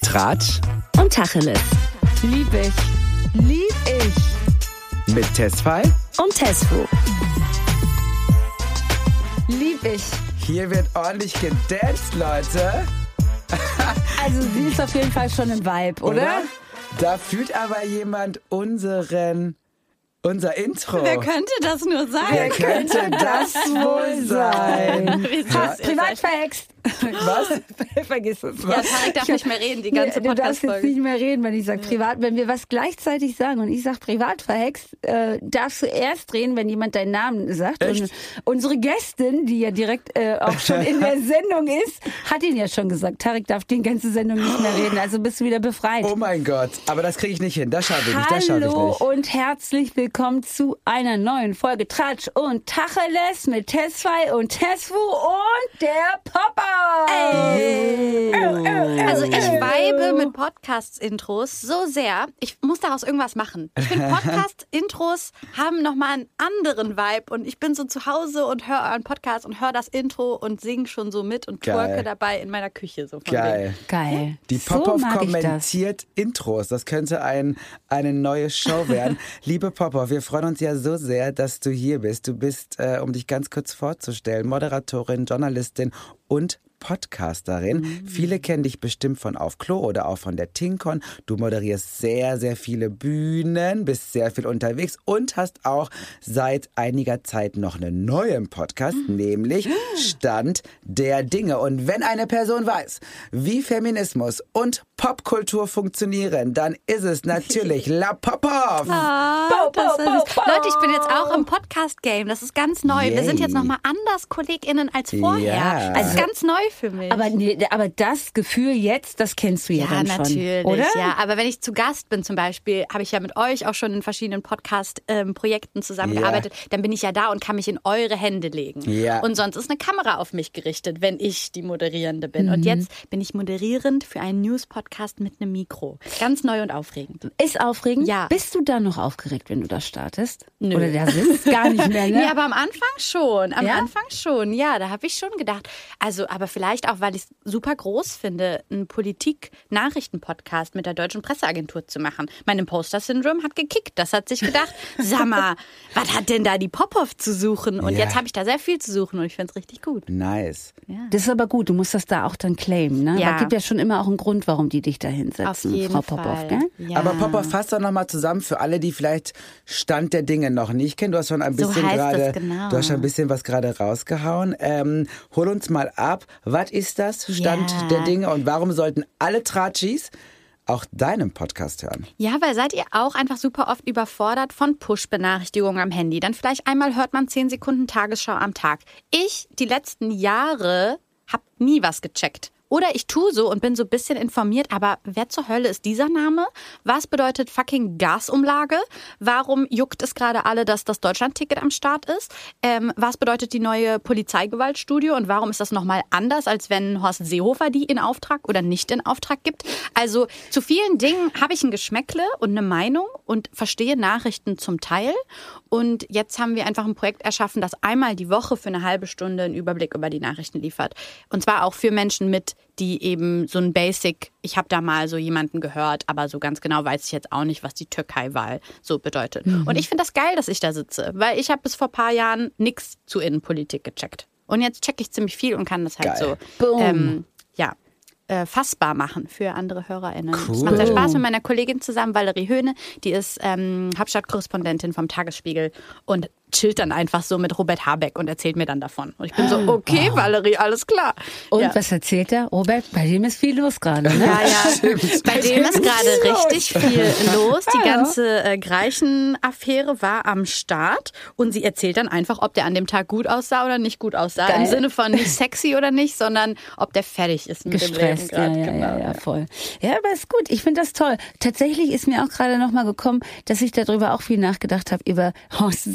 Tratsch und Tacheles. Lieb ich. Mit Tesfay und Tesfu. Lieb ich. Hier wird ordentlich gedanced, Leute. Also sie ist auf jeden Fall schon im Vibe, oder? Da fühlt aber jemand unser Intro. Wer könnte das nur sein? Wer könnte das wohl sein? Privat verhext. Was? Vergiss es. Ja, Tarek darf nicht mehr reden, die ganze Du darfst jetzt Podcast-Folge. nicht mehr reden, wenn ich sage privat. Wenn wir was gleichzeitig sagen und ich sage privat verhext, darfst du erst reden, wenn jemand deinen Namen sagt. Echt? Und unsere Gästin, die ja direkt auch schon in der Sendung ist, hat ihn ja schon gesagt. Tarek darf die ganze Sendung nicht mehr reden, also bist du wieder befreit. Oh mein Gott, aber das kriege ich nicht hin. Das schaffe ich nicht. Das schaffe ich Hallo nicht. und herzlich willkommen zu einer neuen Folge Tratsch und Tacheles mit Tesfay und Tesfu und der Papa. Also ich vibe mit Podcast-Intros so sehr, ich muss daraus irgendwas machen. Ich finde, Podcast-Intros haben nochmal einen anderen Vibe und ich bin so zu Hause und höre einen Podcast und höre das Intro und singe schon so mit und twerke Geil. dabei in meiner Küche. So von Geil. Geil. Die So Popov mag ich das. kommentiert Intros. Das könnte eine neue Show werden. Liebe Popov, wir freuen uns ja so sehr, dass du hier bist. Du bist, um dich ganz kurz vorzustellen, Moderatorin, Journalistin und Podcasterin. Viele kennen dich bestimmt von Auf Klo oder auch von der Tinkon. Du moderierst sehr, sehr viele Bühnen, bist sehr viel unterwegs und hast auch seit einiger Zeit noch einen neuen Podcast, nämlich Stand der Dinge. Und wenn eine Person weiß, wie Feminismus und Popkultur funktionieren, dann ist es natürlich La Popov. Leute, ich bin jetzt auch im Podcast-Game. Das ist ganz neu. Yay. Wir sind jetzt nochmal anders KollegInnen als vorher. Ja. Also ganz neu für mich. Aber das Gefühl jetzt, das kennst du ja dann schon, natürlich. oder? Ja, aber wenn ich zu Gast bin zum Beispiel, habe ich ja mit euch auch schon in verschiedenen Podcast-Projekten zusammengearbeitet, dann bin ich ja da und kann mich in eure Hände legen. Ja. Und sonst ist eine Kamera auf mich gerichtet, wenn ich die Moderierende bin. Und jetzt bin ich moderierend für einen News-Podcast mit einem Mikro. Ganz neu und aufregend. Ist aufregend? Ja. Bist du da noch aufgeregt, wenn du da startest? Nö. Oder da sitzt gar nicht mehr, ne? Nee, aber am Anfang schon. Ja? Anfang schon, ja. Da habe ich schon gedacht. Also, aber vielleicht auch, weil ich es super groß finde, einen Politik-Nachrichten-Podcast mit der Deutschen Presseagentur zu machen. Mein Imposter-Syndrom hat gekickt. Das hat sich gedacht, sag mal, was hat denn da die Popov zu suchen? Und Ja. jetzt habe ich da sehr viel zu suchen und ich finde es richtig gut. Nice. Das ist aber gut, du musst das da auch dann claimen, ne? Ja. Aber es gibt ja schon immer auch einen Grund, warum die dich da hinsetzen, Auf jeden Frau Fall. Popov, gell? Ja. Aber Popov, fass doch nochmal zusammen für alle, die vielleicht Stand der Dinge noch nicht kennen. Du hast schon ein So bisschen heißt gerade, das, genau. du hast schon ein bisschen was gerade rausgehauen. Hol uns mal ab. Was ist das Stand Ja. der Dinge und warum sollten alle Tratschis auch deinen Podcast hören? Ja, weil seid ihr auch einfach super oft überfordert von Push-Benachrichtigungen am Handy? Dann vielleicht einmal hört man 10 Sekunden Tagesschau am Tag. Ich, die letzten Jahre, habe nie was gecheckt. Oder ich tue so und bin so ein bisschen informiert, aber wer zur Hölle ist dieser Name? Was bedeutet fucking Gasumlage? Warum juckt es gerade alle, dass das Deutschland-Ticket am Start ist? Was bedeutet die neue Polizeigewaltstudie und warum ist das nochmal anders, als wenn Horst Seehofer die in Auftrag oder nicht in Auftrag gibt? Also zu vielen Dingen habe ich ein Geschmäckle und eine Meinung und verstehe Nachrichten zum Teil. Und jetzt haben wir einfach ein Projekt erschaffen, das einmal die Woche für eine halbe Stunde einen Überblick über die Nachrichten liefert. Und zwar auch für Menschen die eben so ein Basic, ich habe da mal so jemanden gehört, aber so ganz genau weiß ich jetzt auch nicht, was die Türkei-Wahl so bedeutet. Und ich finde das geil, dass ich da sitze, weil ich habe bis vor ein paar Jahren nichts zu Innenpolitik gecheckt. Und jetzt checke ich ziemlich viel und kann das halt Geil. Boom. fassbar machen für andere HörerInnen. Cool. Es macht sehr Spaß mit meiner Kollegin zusammen, Valerie Höhne, die ist Hauptstadtkorrespondentin vom Tagesspiegel und chillt dann einfach so mit Robert Habeck und erzählt mir dann davon. Und ich bin so, okay, Valerie, alles klar. Und ja. was erzählt er? Robert, bei dem ist viel los gerade, ne? Ja, ja. Bei dem ist gerade richtig viel los. Die ganze Greichen-Affäre war am Start und sie erzählt dann einfach, ob der an dem Tag gut aussah oder nicht gut aussah. Geil. Im Sinne von nicht sexy oder nicht, sondern ob der fertig ist mit dem Leben Gestresst, gerade. ja, voll. Ja, aber ist gut. Ich finde das toll. Tatsächlich ist mir auch gerade noch mal gekommen, dass ich darüber auch viel nachgedacht habe, über Horst Seehofer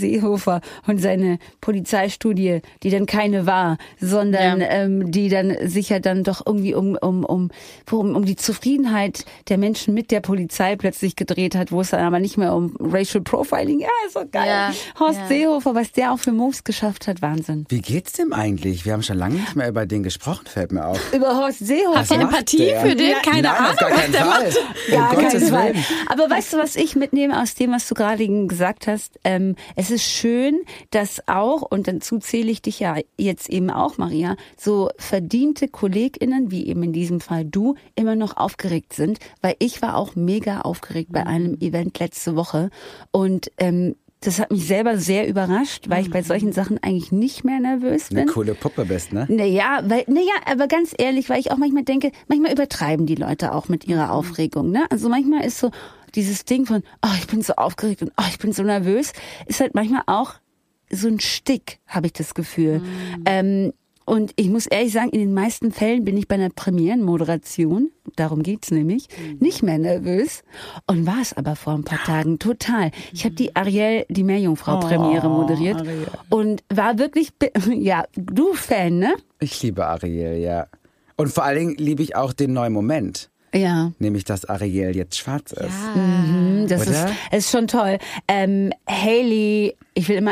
Seehofer und seine Polizeistudie, die dann keine war, sondern die dann sicher dann doch irgendwie um die Zufriedenheit der Menschen mit der Polizei plötzlich gedreht hat, wo es dann aber nicht mehr um Racial Profiling, ist so geil. Ja. Horst Seehofer, was der auch für Moves geschafft hat, Wahnsinn. Wie geht's dem eigentlich? Wir haben schon lange nicht mehr über den gesprochen, fällt mir auf. Über Horst Seehofer? Habt ihr Empathie für den? Keine Ahnung. Auf gar keinen Fall. Gar keinen Fall. Aber weißt du, was ich mitnehme aus dem, was du gerade gesagt hast? Es ist schön, dass auch, und dazu zähle ich dich ja jetzt eben auch, Maria, so verdiente KollegInnen, wie eben in diesem Fall du, immer noch aufgeregt sind, weil ich war auch mega aufgeregt bei einem Event letzte Woche und das hat mich selber sehr überrascht, weil ich bei solchen Sachen eigentlich nicht mehr nervös bin. Eine coole Puppe bist, ne? Naja, aber ganz ehrlich, weil ich auch manchmal denke, manchmal übertreiben die Leute auch mit ihrer Aufregung, ne? Also manchmal ist so dieses Ding von, ich bin so aufgeregt und ich bin so nervös, ist halt manchmal auch so ein Stick, habe ich das Gefühl. Und ich muss ehrlich sagen, in den meisten Fällen bin ich bei einer Premierenmoderation, darum geht's nämlich, nicht mehr nervös. Und war es aber vor ein paar Tagen total. Ich habe die Ariel, die Meerjungfrau-Premiere moderiert. Ariel. Und war wirklich, du Fan, ne? Ich liebe Ariel, ja. Und vor allen Dingen liebe ich auch den neuen Moment. Ja. Nämlich, dass Ariel jetzt schwarz ist. Das ist schon toll. Hailey, ich will immer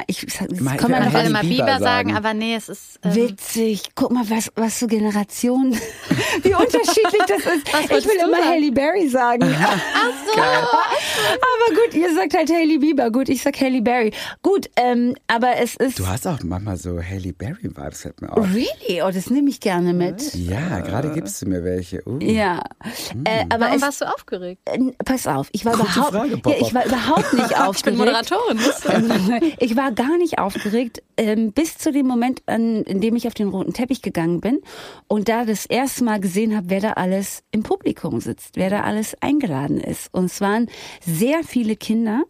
Bieber sagen, aber nee, es ist witzig. Guck mal, was so Generationen, wie unterschiedlich das ist. Ich will immer Hailey Berry sagen. Ach so. Aber gut, ihr sagt halt Hailey Bieber. Gut, ich sag Hailey Berry. Gut, aber es ist... Du hast auch manchmal so Hailey Berry-Vibes, fällt mir auf. Really? Oh, das nehme ich gerne mit. Ja, gerade gibst du mir welche. Ja. Aber warum warst du aufgeregt? Pass auf, ich war überhaupt nicht aufgeregt. Ich bin Moderatorin. Ich war gar nicht aufgeregt, bis zu dem Moment, in dem ich auf den roten Teppich gegangen bin und da das erste Mal gesehen habe, wer da alles im Publikum sitzt, wer da alles eingeladen ist. Und es waren sehr viele Kinder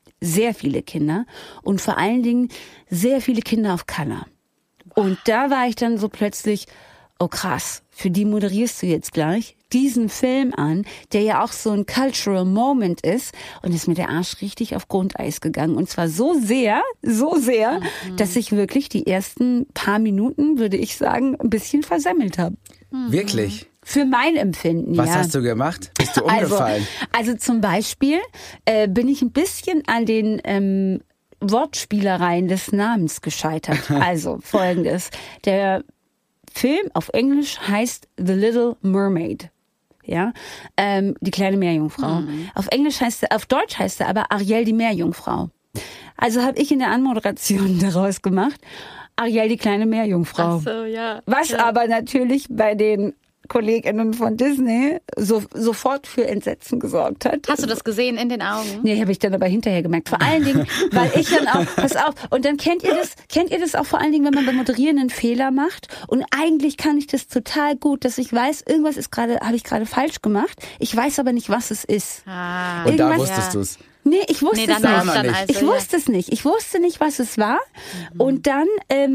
und vor allen Dingen sehr viele Kinder of Color. Und da war ich dann so plötzlich, oh krass, für die moderierst du jetzt gleich diesen Film an, der ja auch so ein Cultural Moment ist, und ist mir der Arsch richtig auf Grundeis gegangen. Und zwar so sehr, dass ich wirklich die ersten paar Minuten, würde ich sagen, ein bisschen versemmelt habe. Wirklich? Für mein Empfinden, Was hast du gemacht? Bist du umgefallen? Also zum Beispiel bin ich ein bisschen an den Wortspielereien des Namens gescheitert. Also Folgendes. Der Film auf Englisch heißt The Little Mermaid. Ja, die kleine Meerjungfrau. Auf Deutsch heißt er aber Ariel die Meerjungfrau. Also habe ich in der Anmoderation daraus gemacht, Ariel die kleine Meerjungfrau. Ach so, ja. Was aber natürlich bei den KollegInnen von Disney sofort für Entsetzen gesorgt hat. Hast du das gesehen in den Augen? Nee, habe ich dann aber hinterher gemerkt. Vor allen Dingen, weil ich dann auch, pass auf, und dann kennt ihr das auch vor allen Dingen, wenn man beim Moderieren einen Fehler macht, und eigentlich kann ich das total gut, dass ich weiß, irgendwas habe ich gerade falsch gemacht, ich weiß aber nicht, was es ist. Und da wusstest du es? Nee, ich wusste es nicht. Also, ich wusste es nicht. Ich wusste nicht, was es war. Und dann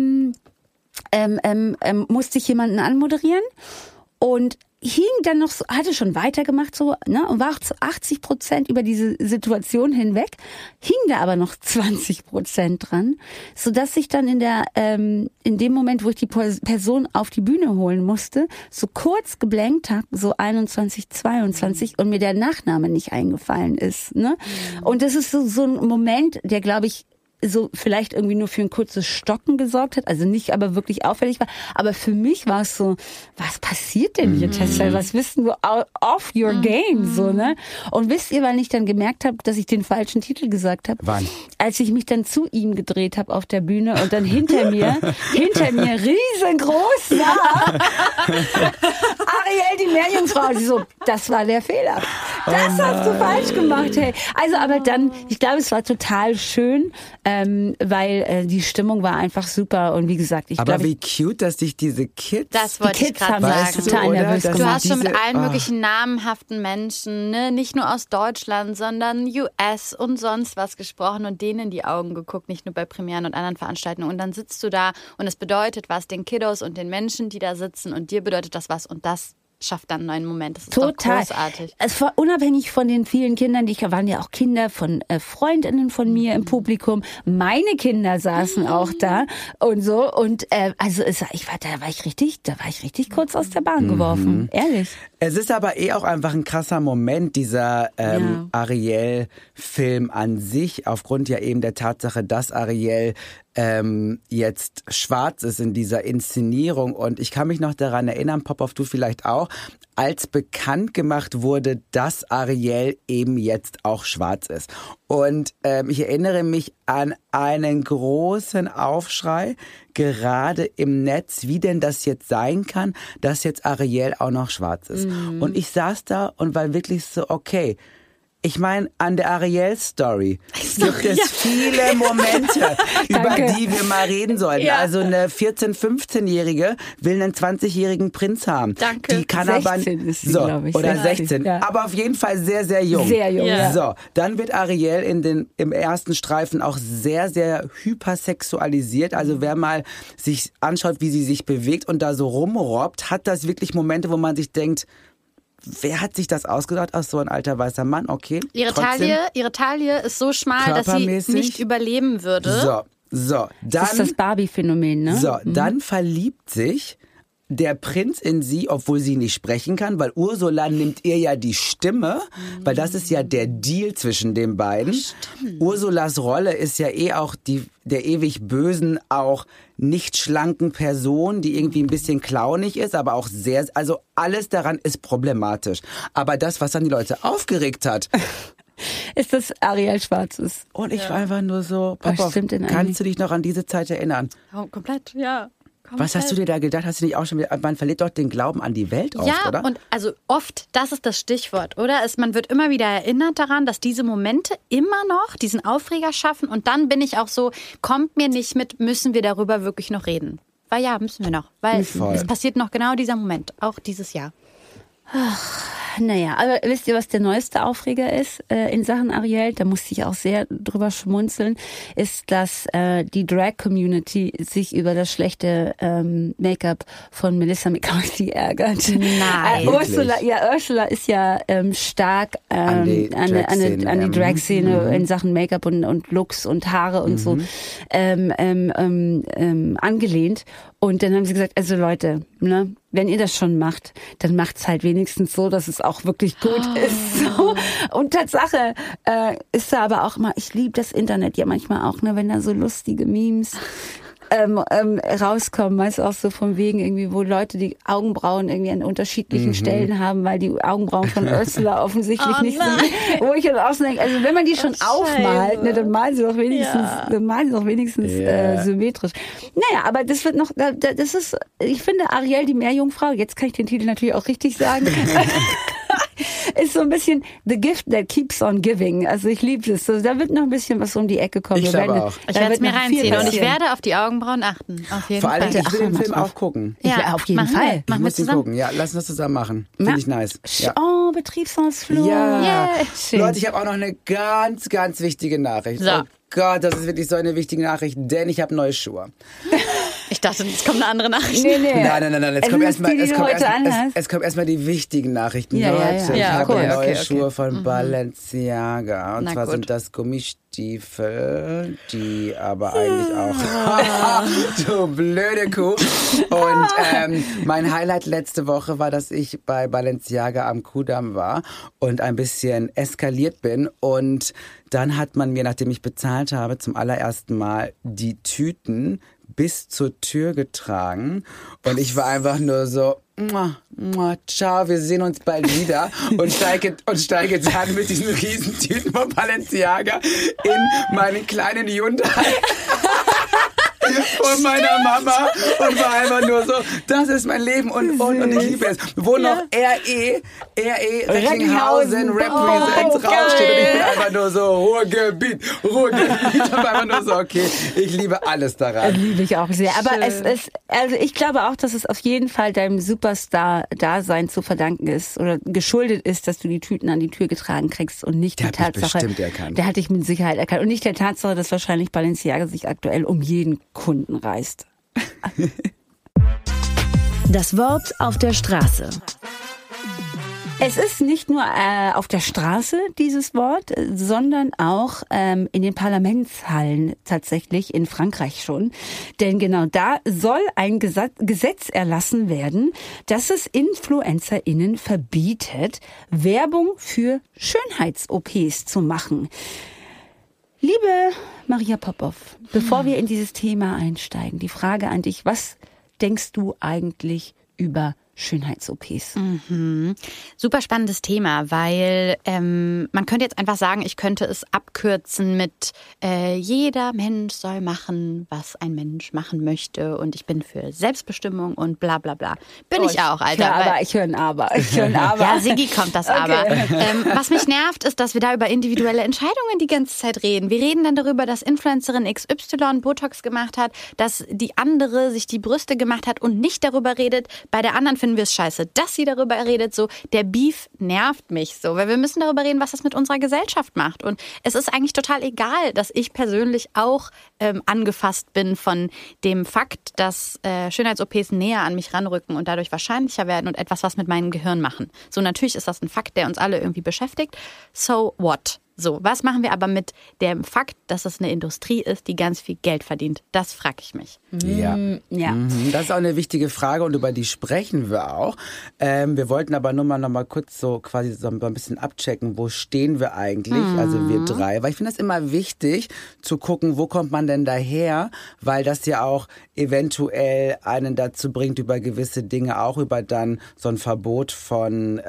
musste ich jemanden anmoderieren und hing dann noch so, hatte schon weitergemacht so, ne, und war auch zu 80% über diese Situation hinweg, hing da aber noch 20% dran, so dass ich dann in dem Moment, wo ich die Person auf die Bühne holen musste, so kurz geblankt habe, so 21, 22, und mir der Nachname nicht eingefallen ist, ne? Und das ist so ein Moment, der, glaube ich, so vielleicht irgendwie nur für ein kurzes Stocken gesorgt hat, also nicht aber wirklich auffällig war, aber für mich war es so, was passiert denn hier, Tessa? Was wissen du off your game, so, ne? Und wisst ihr, weil ich dann gemerkt habe, dass ich den falschen Titel gesagt habe? Wann? Als ich mich dann zu ihm gedreht habe auf der Bühne und dann hinter mir riesengroß war Ariel die Meerjungfrau. Und sie so, das war der Fehler. Das hast du falsch gemacht, hey. Also, aber dann, ich glaube, es war total schön, weil die Stimmung war einfach super, und wie gesagt, wie cute, dass dich diese Kids... Das wollte ich gerade sagen. Total nervös gemacht. Du hast schon mit allen möglichen namenhaften Menschen, ne, nicht nur aus Deutschland, sondern US und sonst was gesprochen und denen in die Augen geguckt, nicht nur bei Premieren und anderen Veranstaltungen. Und dann sitzt du da und es bedeutet was den Kiddos und den Menschen, die da sitzen, und dir bedeutet das was, und das schafft dann einen neuen Moment. Das ist Total. doch großartig. Es war unabhängig von den vielen Kindern, waren ja auch Kinder von Freundinnen von mir im Publikum. Meine Kinder saßen auch da und so. Und da war ich richtig kurz aus der Bahn geworfen. Ehrlich. Es ist aber auch einfach ein krasser Moment, dieser Ariel-Film an sich, aufgrund ja eben der Tatsache, dass Ariel jetzt schwarz ist in dieser Inszenierung. Und ich kann mich noch daran erinnern, Popov, du vielleicht auch, als bekannt gemacht wurde, dass Ariel eben jetzt auch schwarz ist. Und ich erinnere mich an einen großen Aufschrei, gerade im Netz, wie denn das jetzt sein kann, dass jetzt Ariel auch noch schwarz ist. Und ich saß da und war wirklich so, okay, ich meine, an der Ariel-Story gibt es viele Momente, über die wir mal reden sollten. Ja. Also eine 14-, 15-Jährige will einen 20-jährigen Prinz haben. Danke. Die kann 16 aber ist sie, glaube ich. Oder 16. Ja. Aber auf jeden Fall sehr, sehr jung. Sehr jung, ja. So, dann wird Ariel im ersten Streifen auch sehr, sehr hypersexualisiert. Also wer mal sich anschaut, wie sie sich bewegt und da so rumrobbt, hat das wirklich Momente, wo man sich denkt, wer hat sich das ausgedacht? Ach, so ein alter weißer Mann, okay. Ihre Taille ist so schmal, dass sie nicht überleben würde. So, dann. Das ist das Barbie-Phänomen, ne? So, dann verliebt sich der Prinz in sie, obwohl sie nicht sprechen kann, weil Ursula nimmt ihr ja die Stimme, weil das ist ja der Deal zwischen den beiden. Stimmt. Ursulas Rolle ist ja auch der ewig bösen, auch nicht schlanken Person, die irgendwie ein bisschen clownig ist, aber auch also alles daran ist problematisch. Aber das, was dann die Leute aufgeregt hat, ist, dass Ariel schwarz ist. Und ich war einfach nur so, Papa, kannst du dich noch an diese Zeit erinnern? Oh, komplett, ja. Was hast du dir da gedacht? Hast du nicht auch schon wieder, man verliert doch den Glauben an die Welt oft, oder? Ja, und also oft, das ist das Stichwort, oder? Man wird immer wieder erinnert daran, dass diese Momente immer noch diesen Aufreger schaffen und dann bin ich auch so, kommt mir nicht mit, müssen wir darüber wirklich noch reden? Weil ja, müssen wir noch, weil es passiert noch genau dieser Moment, auch dieses Jahr. Ach, naja, aber wisst ihr, was der neueste Aufreger ist in Sachen Ariel? Da musste ich auch sehr drüber schmunzeln, ist, dass die Drag-Community sich über das schlechte Make-up von Melissa McCarthy ärgert. Nein. Ursula ist ja stark an die Drag-Szene in Sachen Make-up und Looks und Haare und so angelehnt. Und dann haben sie gesagt, also Leute, ne, wenn ihr das schon macht, dann macht's halt wenigstens so, dass es auch wirklich gut ist. So. Und Tatsache ist da aber auch mal, ich liebe das Internet ja manchmal auch, ne, wenn da so lustige Memes rauskommen, weißt du, auch so von wegen irgendwie, wo Leute die Augenbrauen irgendwie an unterschiedlichen Stellen haben, weil die Augenbrauen von Ursula offensichtlich nicht sind. Wo ich dann auch so denke, also wenn man die schon aufmalt, ne, dann malen sie doch wenigstens, symmetrisch. Naja, aber das wird noch, das ist, ich finde Ariel die Meerjungfrau, jetzt kann ich den Titel natürlich auch richtig sagen, ist so ein bisschen the gift that keeps on giving. Also ich liebe es. Also da wird noch ein bisschen was um die Ecke kommen. Ich werde es mir reinziehen und ich werde auf die Augenbrauen achten. Auf jeden Vor allem, Fall. ich will den Film auch gucken. Ja, auf jeden Fall. Ich muss ihn gucken. Ja, lass uns das zusammen machen. Finde ich nice. Ja. Oh, Betriebsausflug. Ja. Leute, ich habe auch noch eine ganz, ganz wichtige Nachricht. So. Oh Gott, das ist wirklich so eine wichtige Nachricht, denn ich habe neue Schuhe. Ich dachte, es kommt eine andere Nachricht. Nee. Nein. Es kommen erstmal die wichtigen Nachrichten. Leute, ich habe neue Schuhe von Balenciaga. Und zwar sind das Gummistiefel, die aber eigentlich auch... du blöde Kuh. Und mein Highlight letzte Woche war, dass ich bei Balenciaga am Kudamm war und ein bisschen eskaliert bin. Und dann hat man mir, nachdem ich bezahlt habe, zum allerersten Mal die Tüten bis zur Tür getragen und ich war einfach nur so, ciao, wir sehen uns bald wieder und steige dann mit diesen riesen Tüten von Balenciaga in meinen kleinen Hyundai von meiner Mama und war einfach nur so, das ist mein Leben und ich liebe es. Wo noch RE Recklinghausen Represents raussteht und ich bin einfach nur so, Ruhrgebiet. Ich bin einfach nur so, okay, ich liebe alles daran. Das liebe ich auch sehr. Aber also ich glaube auch, dass es auf jeden Fall deinem Superstar-Dasein zu verdanken ist oder geschuldet ist, dass du die Tüten an die Tür getragen kriegst und nicht die Tatsache. Der hat mich bestimmt erkannt. Der hat dich mit Sicherheit erkannt und nicht der Tatsache, dass wahrscheinlich Balenciaga sich aktuell um jeden Kunden reißt. Das Wort auf der Straße. Es ist nicht nur auf der Straße dieses Wort, sondern auch in den Parlamentshallen tatsächlich in Frankreich schon. Denn genau da soll ein Gesetz erlassen werden, das es InfluencerInnen verbietet, Werbung für Schönheits-OPs zu machen. Liebe Maria Popov, bevor wir in dieses Thema einsteigen, die Frage an dich, was denkst du eigentlich über Schönheits-OPs? Super spannendes Thema, weil man könnte jetzt einfach sagen, ich könnte es abkürzen mit jeder Mensch soll machen, was ein Mensch machen möchte und ich bin für Selbstbestimmung und bla bla bla. Bin ich auch, Alter. Ich höre ein Aber. Ja, Siggi kommt das Aber. Was mich nervt, ist, dass wir da über individuelle Entscheidungen die ganze Zeit reden. Wir reden dann darüber, dass Influencerin XY Botox gemacht hat, dass die andere sich die Brüste gemacht hat und nicht darüber redet. Bei der anderen finden wir es scheiße, dass sie darüber redet. So, der Beef nervt mich so, weil wir müssen darüber reden, was das mit unserer Gesellschaft macht. Und es ist eigentlich total egal, dass ich persönlich auch angefasst bin von dem Fakt, dass Schönheits-OPs näher an mich ranrücken und dadurch wahrscheinlicher werden und etwas was mit meinem Gehirn machen. So, natürlich ist das ein Fakt, der uns alle irgendwie beschäftigt. So what? So, was machen wir aber mit dem Fakt, dass es eine Industrie ist, die ganz viel Geld verdient? Das frage ich mich. Ja. Das ist auch eine wichtige Frage und über die sprechen wir auch. Wir wollten aber nur mal kurz so quasi so ein bisschen abchecken, wo stehen wir eigentlich, also wir drei. Weil ich finde das immer wichtig zu gucken, wo kommt man denn daher, weil das ja auch eventuell einen dazu bringt, über gewisse Dinge, auch über dann so ein Verbot von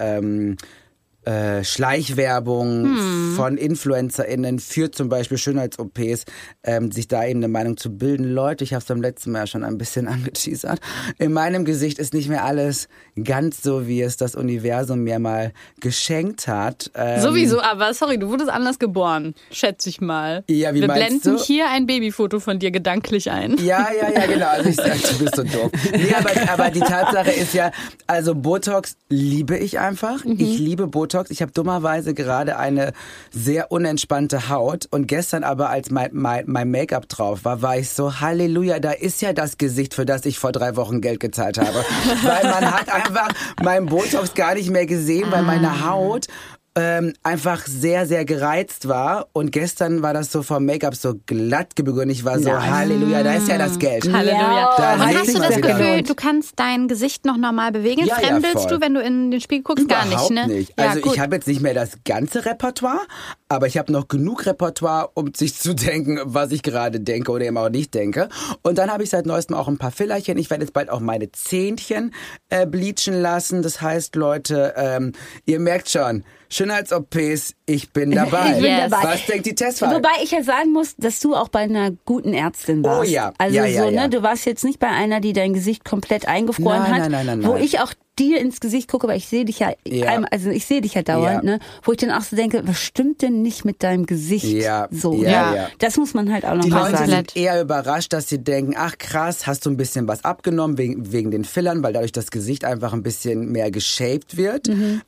Schleichwerbung von InfluencerInnen für zum Beispiel Schönheits-OPs, sich da eben eine Meinung zu bilden. Leute, ich habe es beim letzten Mal schon ein bisschen angeteasert. In meinem Gesicht ist nicht mehr alles ganz so, wie es das Universum mir mal geschenkt hat. Sowieso, aber sorry, du wurdest anders geboren, schätze ich mal. Ja, wie wir meinst blenden du? Hier ein Babyfoto von dir gedanklich ein. Ja, genau. Also ich sag, du bist so doof. Nee, aber die Tatsache ist ja, also Botox liebe ich einfach. Ich liebe Botox. Ich habe dummerweise gerade eine sehr unentspannte Haut und gestern aber, als mein Make-up drauf war ich so, Halleluja, da ist ja das Gesicht, für das ich vor 3 Wochen Geld gezahlt habe. Weil man hat einfach meinen Botox gar nicht mehr gesehen, weil meine Haut einfach sehr, sehr gereizt war und gestern war das so vom Make-up so glatt gebügelt und ich war so, Halleluja, da ist ja das Geld. Halleluja. Da Aber hast du das wieder. Gefühl, du kannst dein Gesicht noch normal bewegen? Ja, Fremdelst voll. du, wenn du in den Spiegel guckst? Gar Überhaupt nicht, ne? nicht. Ja, Also gut. ich habe jetzt nicht mehr das ganze Repertoire, aber ich habe noch genug Repertoire, um sich zu denken, was ich gerade denke oder eben auch nicht denke. Und dann habe ich seit neuestem auch ein paar Fillerchen. Ich werde jetzt bald auch meine Zähnchen bleachen lassen. Das heißt, Leute, ihr merkt schon, Schönheits-OPs, ich bin dabei. Ich bin dabei. Was denkt die Testfall? Wobei ich ja sagen muss, dass du auch bei einer guten Ärztin warst. Oh ja. Also Ja, so, ja. ne, du warst jetzt nicht bei einer, die dein Gesicht komplett eingefroren hat. Nein. Wo ich auch dir ins Gesicht gucke, weil ich sehe dich ja, also ich sehe dich ja dauernd, ne, wo ich dann auch so denke, was stimmt denn nicht mit deinem Gesicht? Ja. So, Ja. ne? Das muss man halt auch noch Die mal Leute sagen. sind eher überrascht, dass sie denken, ach krass, hast du ein bisschen was abgenommen wegen den Fillern, weil dadurch das Gesicht einfach ein bisschen mehr geshaped wird.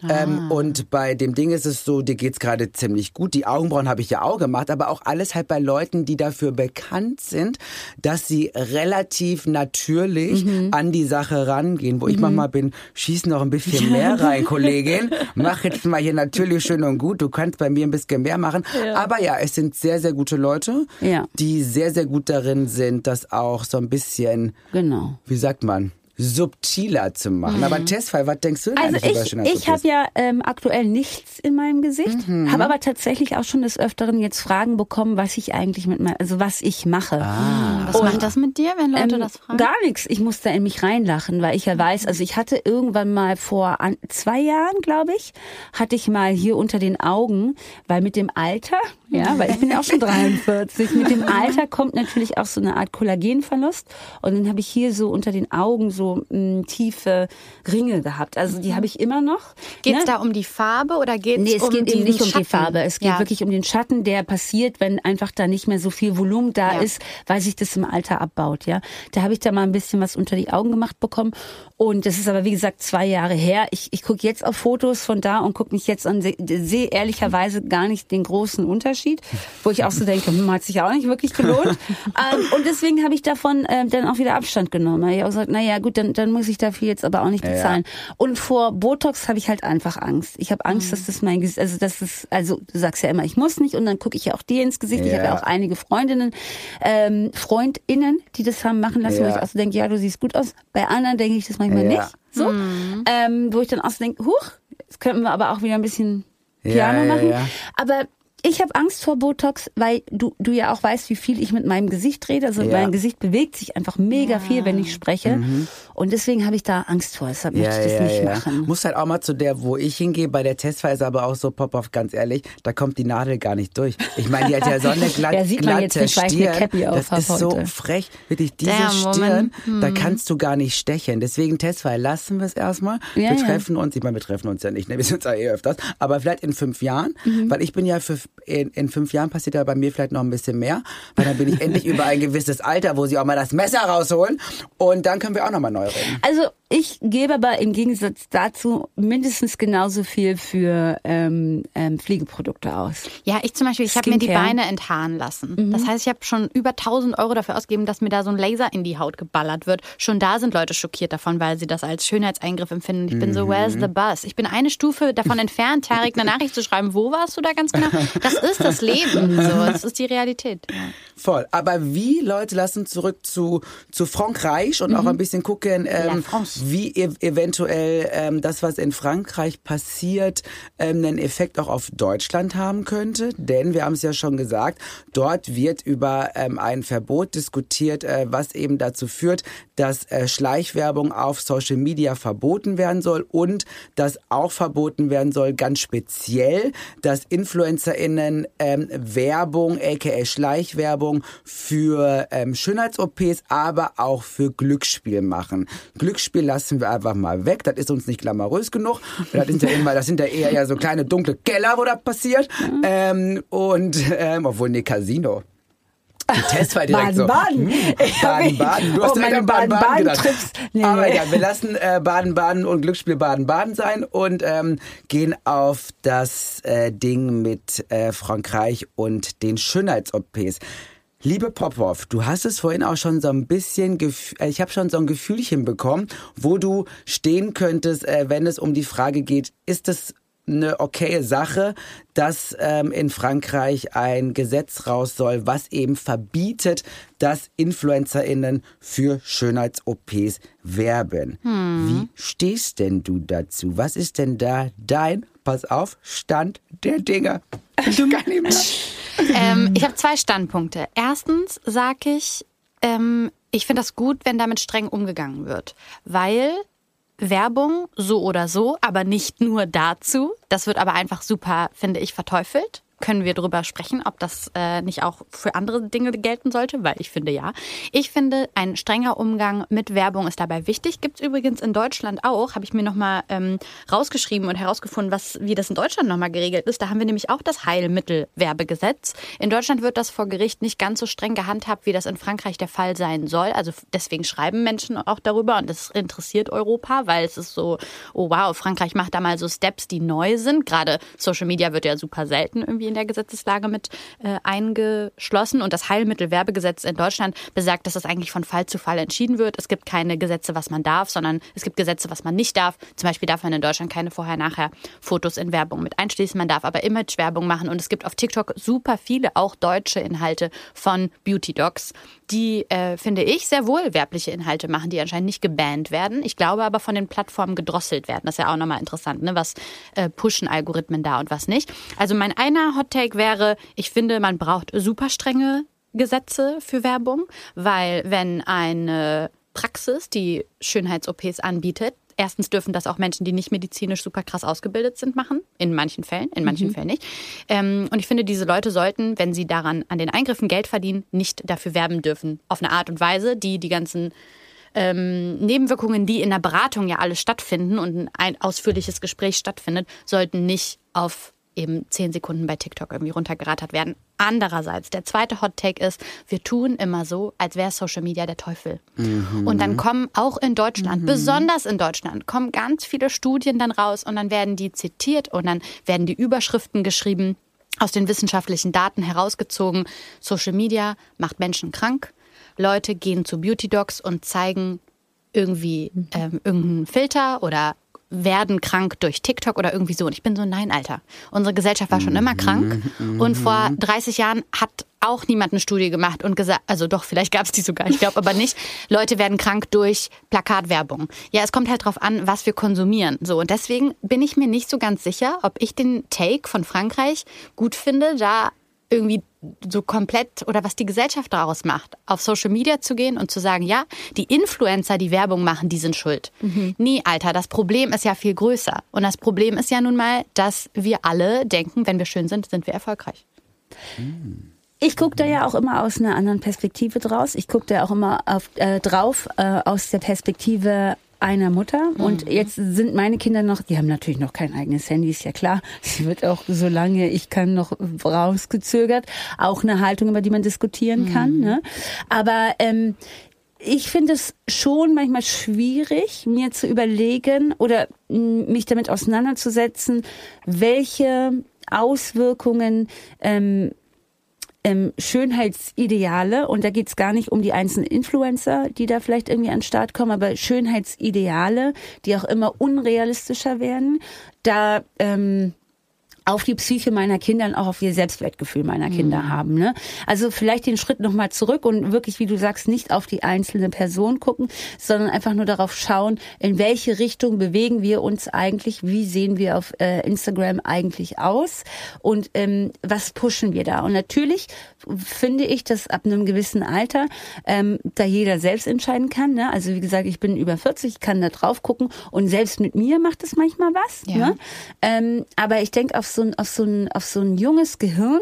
Und bei dem Ding ist es so, dir geht's gerade ziemlich gut. Die Augenbrauen habe ich ja auch gemacht, aber auch alles halt bei Leuten, die dafür bekannt sind, dass sie relativ natürlich an die Sache rangehen. Wo ich manchmal bin, schieß noch ein bisschen mehr rein, Kollegin. Mach jetzt mal hier natürlich schön und gut. Du kannst bei mir ein bisschen mehr machen. Ja. Aber ja, es sind sehr, sehr gute Leute, die sehr, sehr gut darin sind, das auch so ein bisschen, wie sagt man, subtiler zu machen. Aber Testfall, was denkst du denn Also eigentlich über Schönheits-OPs? ich habe ja aktuell nichts in meinem Gesicht, habe aber tatsächlich auch schon des Öfteren jetzt Fragen bekommen, was ich eigentlich was ich mache. Was macht das mit dir, wenn Leute das fragen? Gar nichts. Ich musste in mich reinlachen, weil ich ja weiß, also ich hatte irgendwann mal vor 2 Jahren, glaube ich, hatte ich mal hier unter den Augen, weil mit dem Alter, weil ich bin ja auch schon 43, mit dem Alter kommt natürlich auch so eine Art Kollagenverlust und dann habe ich hier so unter den Augen so tiefe Ringe gehabt. Also die habe ich immer noch. Geht es da um die Farbe oder geht es um geht eben nicht um die Farbe. Es geht Ja. wirklich um den Schatten, der passiert, wenn einfach da nicht mehr so viel Volumen da ist, weil sich das im Alter abbaut. Ja, da habe ich da mal ein bisschen was unter die Augen gemacht bekommen Und das ist aber, wie gesagt, 2 Jahre her. Ich gucke jetzt auf Fotos von da und gucke mich jetzt an, sehe ehrlicherweise gar nicht den großen Unterschied, wo ich auch so denke, hat sich ja auch nicht wirklich gelohnt. Und deswegen habe ich davon dann auch wieder Abstand genommen. Ich habe auch gesagt, naja gut, dann muss ich dafür jetzt aber auch nicht bezahlen. Ja. Und vor Botox habe ich halt einfach Angst. Ich habe Angst, dass das mein Gesicht, also du sagst ja immer, ich muss nicht, und dann gucke ich ja auch dir ins Gesicht. Ja. Ich habe ja auch einige Freundinnen, die das haben machen lassen, wo ich auch so denke, ja, du siehst gut aus. Bei anderen denke ich das manchmal nicht. So, wo ich dann auch so denke, jetzt könnten wir aber auch wieder ein bisschen Piano machen. Ja. Aber ich habe Angst vor Botox, weil du ja auch weißt, wie viel ich mit meinem Gesicht rede. Also mein Gesicht bewegt sich einfach mega viel, wenn ich spreche. Und deswegen habe ich da Angst vor. Deshalb möchte ich das nicht machen. Muss halt auch mal zu der, wo ich hingehe. Bei der Testphase aber auch so, Popov, ganz ehrlich, da kommt die Nadel gar nicht durch. Ich meine, die hat ja so eine glatte Stirn. Das ist so frech. Wirklich, diese Stirn, da kannst du gar nicht stechen. Deswegen Testphase, lassen wir es erstmal. Wir treffen uns, wir treffen uns ja nicht, ne? Wir sind ja öfters. Aber vielleicht in 5 Jahren, weil ich bin ja in 5 Jahren passiert ja bei mir vielleicht noch ein bisschen mehr, weil dann bin ich endlich über ein gewisses Alter, wo sie auch mal das Messer rausholen, und dann können wir auch nochmal neu reden. Also ich gebe aber im Gegensatz dazu mindestens genauso viel für Pflegeprodukte aus. Ja, ich zum Beispiel, ich habe mir die Beine enthaaren lassen. Das heißt, ich habe schon über 1.000 € dafür ausgegeben, dass mir da so ein Laser in die Haut geballert wird. Schon da sind Leute schockiert davon, weil sie das als Schönheitseingriff empfinden. Ich bin so, where's the bus? Ich bin eine Stufe davon entfernt, Tarek eine Nachricht zu schreiben. Wo warst du da ganz genau? Das ist das Leben, so. Das ist die Realität. Ja. Voll. Aber wie, Leute, lassen zurück zu Frankreich und auch ein bisschen gucken, wie eventuell das, was in Frankreich passiert, einen Effekt auch auf Deutschland haben könnte. Denn wir haben es ja schon gesagt, dort wird über ein Verbot diskutiert, was eben dazu führt, dass Schleichwerbung auf Social Media verboten werden soll und dass auch verboten werden soll, ganz speziell, dass InfluencerInnen Werbung, aka Schleichwerbung für Schönheits-OPs, aber auch für Glücksspiel machen. Glücksspiel lassen wir einfach mal weg, das ist uns nicht glamourös genug. Das sind ja eher so kleine dunkle Keller, wo das passiert. Obwohl, Casino. Die Tests war direkt Baden-Baden. Baden-Baden. Du hast direkt an Baden-Baden gedacht. Aber ja, wir lassen Baden-Baden und Glücksspiel Baden-Baden sein und gehen auf das Ding mit Frankreich und den Schönheits-OPs. Liebe Popov, du hast es vorhin auch schon so ein bisschen, ich habe schon so ein Gefühlchen bekommen, wo du stehen könntest, wenn es um die Frage geht, ist es eine okaye Sache, dass in Frankreich ein Gesetz raus soll, was eben verbietet, dass InfluencerInnen für Schönheits-OPs werben. Wie stehst denn du dazu? Was ist denn da dein, pass auf, Stand der Dinge? Ich habe 2 Standpunkte. Erstens sage ich, ich finde das gut, wenn damit streng umgegangen wird, weil Werbung so oder so, aber nicht nur dazu. Das wird aber einfach super, finde ich, verteufelt. Können wir darüber sprechen, ob das nicht auch für andere Dinge gelten sollte? Weil ich finde, ja. Ich finde, ein strenger Umgang mit Werbung ist dabei wichtig. Gibt es übrigens in Deutschland auch. Habe ich mir nochmal rausgeschrieben und herausgefunden, wie das in Deutschland nochmal geregelt ist. Da haben wir nämlich auch das Heilmittelwerbegesetz. In Deutschland wird das vor Gericht nicht ganz so streng gehandhabt, wie das in Frankreich der Fall sein soll. Also deswegen schreiben Menschen auch darüber und das interessiert Europa, weil es ist so, oh wow, Frankreich macht da mal so Steps, die neu sind. Gerade Social Media wird ja super selten irgendwie in der Gesetzeslage mit eingeschlossen. Und das Heilmittelwerbegesetz in Deutschland besagt, dass das eigentlich von Fall zu Fall entschieden wird. Es gibt keine Gesetze, was man darf, sondern es gibt Gesetze, was man nicht darf. Zum Beispiel darf man in Deutschland keine Vorher-Nachher-Fotos in Werbung mit einschließen. Man darf aber Image-Werbung machen. Und es gibt auf TikTok super viele, auch deutsche Inhalte von Beauty-Docs, die, finde ich, sehr wohl werbliche Inhalte machen, die anscheinend nicht gebannt werden. Ich glaube aber von den Plattformen gedrosselt werden. Das ist ja auch nochmal interessant, ne? Was pushen Algorithmen da und was nicht. Also mein einer Hot-Take wäre, ich finde, man braucht super strenge Gesetze für Werbung, weil wenn eine Praxis, die Schönheits-OPs anbietet, erstens dürfen das auch Menschen, die nicht medizinisch super krass ausgebildet sind, machen. In manchen Fällen, in manchen Fällen nicht. Und ich finde, diese Leute sollten, wenn sie daran an den Eingriffen Geld verdienen, nicht dafür werben dürfen. Auf eine Art und Weise, die ganzen Nebenwirkungen, die in der Beratung ja alle stattfinden und ein ausführliches Gespräch stattfindet, sollten nicht auf eben 10 Sekunden bei TikTok irgendwie runtergerattert werden. Andererseits, der zweite Hot Take ist, wir tun immer so, als wäre Social Media der Teufel. Und dann kommen auch in Deutschland, besonders in Deutschland, kommen ganz viele Studien dann raus und dann werden die zitiert und dann werden die Überschriften geschrieben, aus den wissenschaftlichen Daten herausgezogen. Social Media macht Menschen krank. Leute gehen zu Beauty Docs und zeigen irgendwie irgendeinen Filter oder werden krank durch TikTok oder irgendwie so. Und ich bin so, nein, Alter. Unsere Gesellschaft war schon immer krank. Und vor 30 Jahren hat auch niemand eine Studie gemacht und gesagt, also doch, vielleicht gab es die sogar, ich glaube aber nicht. Leute werden krank durch Plakatwerbung. Ja, es kommt halt drauf an, was wir konsumieren. So, und deswegen bin ich mir nicht so ganz sicher, ob ich den Take von Frankreich gut finde, da irgendwie so komplett oder was die Gesellschaft daraus macht, auf Social Media zu gehen und zu sagen, ja, die Influencer, die Werbung machen, die sind schuld. Nee, Alter, das Problem ist ja viel größer. Und das Problem ist ja nun mal, dass wir alle denken, wenn wir schön sind, sind wir erfolgreich. Ich gucke da ja auch immer aus einer anderen Perspektive draus. Ich gucke da auch immer drauf aus der Perspektive einer Mutter. Und jetzt sind meine Kinder noch, die haben natürlich noch kein eigenes Handy, ist ja klar. Sie wird auch, solange ich kann, noch rausgezögert. Auch eine Haltung, über die man diskutieren kann. Ne? Aber ich finde es schon manchmal schwierig, mir zu überlegen oder mich damit auseinanderzusetzen, welche Auswirkungen Schönheitsideale, und da geht's gar nicht um die einzelnen Influencer, die da vielleicht irgendwie an den Start kommen, aber Schönheitsideale, die auch immer unrealistischer werden, da auf die Psyche meiner Kinder und auch auf ihr Selbstwertgefühl meiner Kinder haben. Ne? Also vielleicht den Schritt nochmal zurück und wirklich, wie du sagst, nicht auf die einzelne Person gucken, sondern einfach nur darauf schauen, in welche Richtung bewegen wir uns eigentlich, wie sehen wir auf Instagram eigentlich aus und was pushen wir da. Und natürlich finde ich, dass ab einem gewissen Alter da jeder selbst entscheiden kann. Ne? Also wie gesagt, ich bin über 40, ich kann da drauf gucken und selbst mit mir macht es manchmal was. Ja. Ne? Aber ich denke, auf so ein junges Gehirn,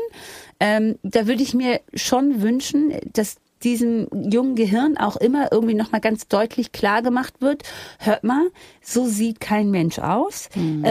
da würde ich mir schon wünschen, dass diesem jungen Gehirn auch immer irgendwie nochmal ganz deutlich klar gemacht wird, hört mal, so sieht kein Mensch aus,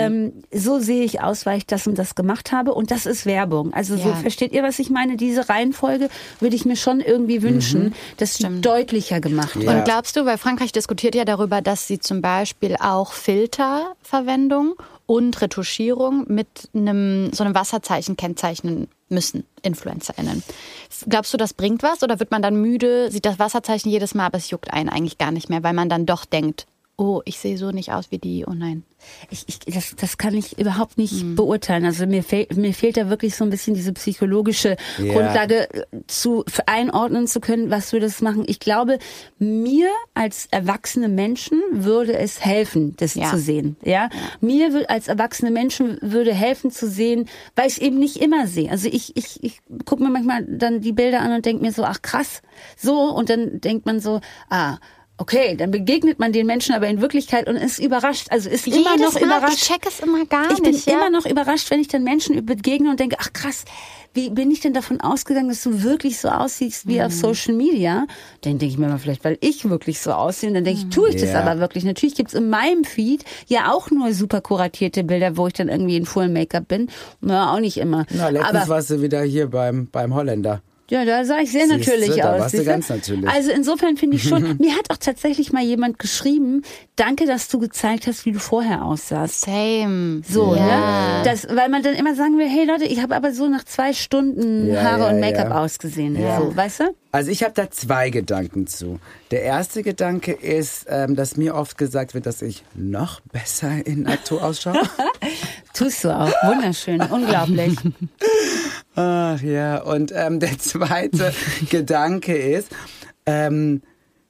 so sehe ich aus, weil ich das und das gemacht habe und das ist Werbung. Also so, versteht ihr, was ich meine? Diese Reihenfolge würde ich mir schon irgendwie wünschen, dass die deutlicher gemacht wird. Und glaubst du, weil Frankreich diskutiert ja darüber, dass sie zum Beispiel auch Filterverwendung und Retuschierung mit so einem Wasserzeichen kennzeichnen müssen, InfluencerInnen. Glaubst du, das bringt was oder wird man dann müde, sieht das Wasserzeichen jedes Mal, aber es juckt einen eigentlich gar nicht mehr, weil man dann doch denkt, oh, ich sehe so nicht aus wie die, oh nein. Das kann ich überhaupt nicht beurteilen. Also mir fehlt da wirklich so ein bisschen diese psychologische Grundlage einordnen zu können, was würde das machen. Ich glaube, mir als erwachsene Menschen würde es helfen, das zu sehen. Ja? Mir als erwachsene Menschen würde helfen zu sehen, weil ich es eben nicht immer sehe. Also ich gucke mir manchmal dann die Bilder an und denke mir so, ach krass, so, und dann denkt man so, okay, dann begegnet man den Menschen aber in Wirklichkeit und ist überrascht. Also ist immer noch überrascht. Ich check es immer gar nicht. Ich bin immer noch überrascht, wenn ich dann Menschen begegne und denke, ach krass, wie bin ich denn davon ausgegangen, dass du wirklich so aussiehst wie auf Social Media? Dann denke ich mir mal, vielleicht, weil ich wirklich so aussehe. Und dann denke ich, tue ich das aber wirklich. Natürlich gibt's in meinem Feed ja auch nur super kuratierte Bilder, wo ich dann irgendwie in Full Make-up bin. Na, auch nicht immer. Na, letztens warst du wieder hier beim Holländer. Ja, da sah ich sehr natürlich da aus. Warst du ganz natürlich. Also insofern finde ich schon, mir hat auch tatsächlich mal jemand geschrieben, danke, dass du gezeigt hast, wie du vorher aussahst. Same. So, ne? Weil man dann immer sagen will, hey Leute, ich habe aber so nach 2 Stunden Haare und Make-up ausgesehen. Ja. So, weißt du? Also ich habe da 2 Gedanken zu. Der erste Gedanke ist, dass mir oft gesagt wird, dass ich noch besser in Natur ausschaue. Tust du auch. Wunderschön. Unglaublich. Ach ja, und der zweite Gedanke ist, stellen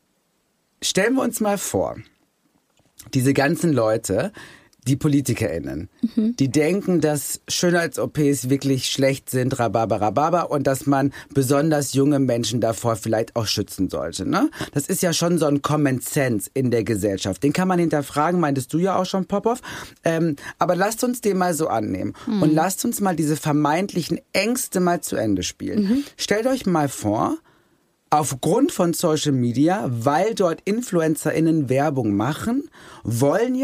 wir uns mal vor, diese ganzen Leute, die PolitikerInnen, die denken, dass Schönheits-OPs wirklich schlecht sind, rababa, und dass man besonders junge Menschen davor vielleicht auch schützen sollte. Ne? Das ist ja schon so ein Common Sense in der Gesellschaft. Den kann man hinterfragen, meintest du ja auch schon, Popov. Aber lasst uns den mal so annehmen und lasst uns mal diese vermeintlichen Ängste mal zu Ende spielen. Stellt euch mal vor, aufgrund von Social Media, weil dort InfluencerInnen Werbung machen, wollen jetzt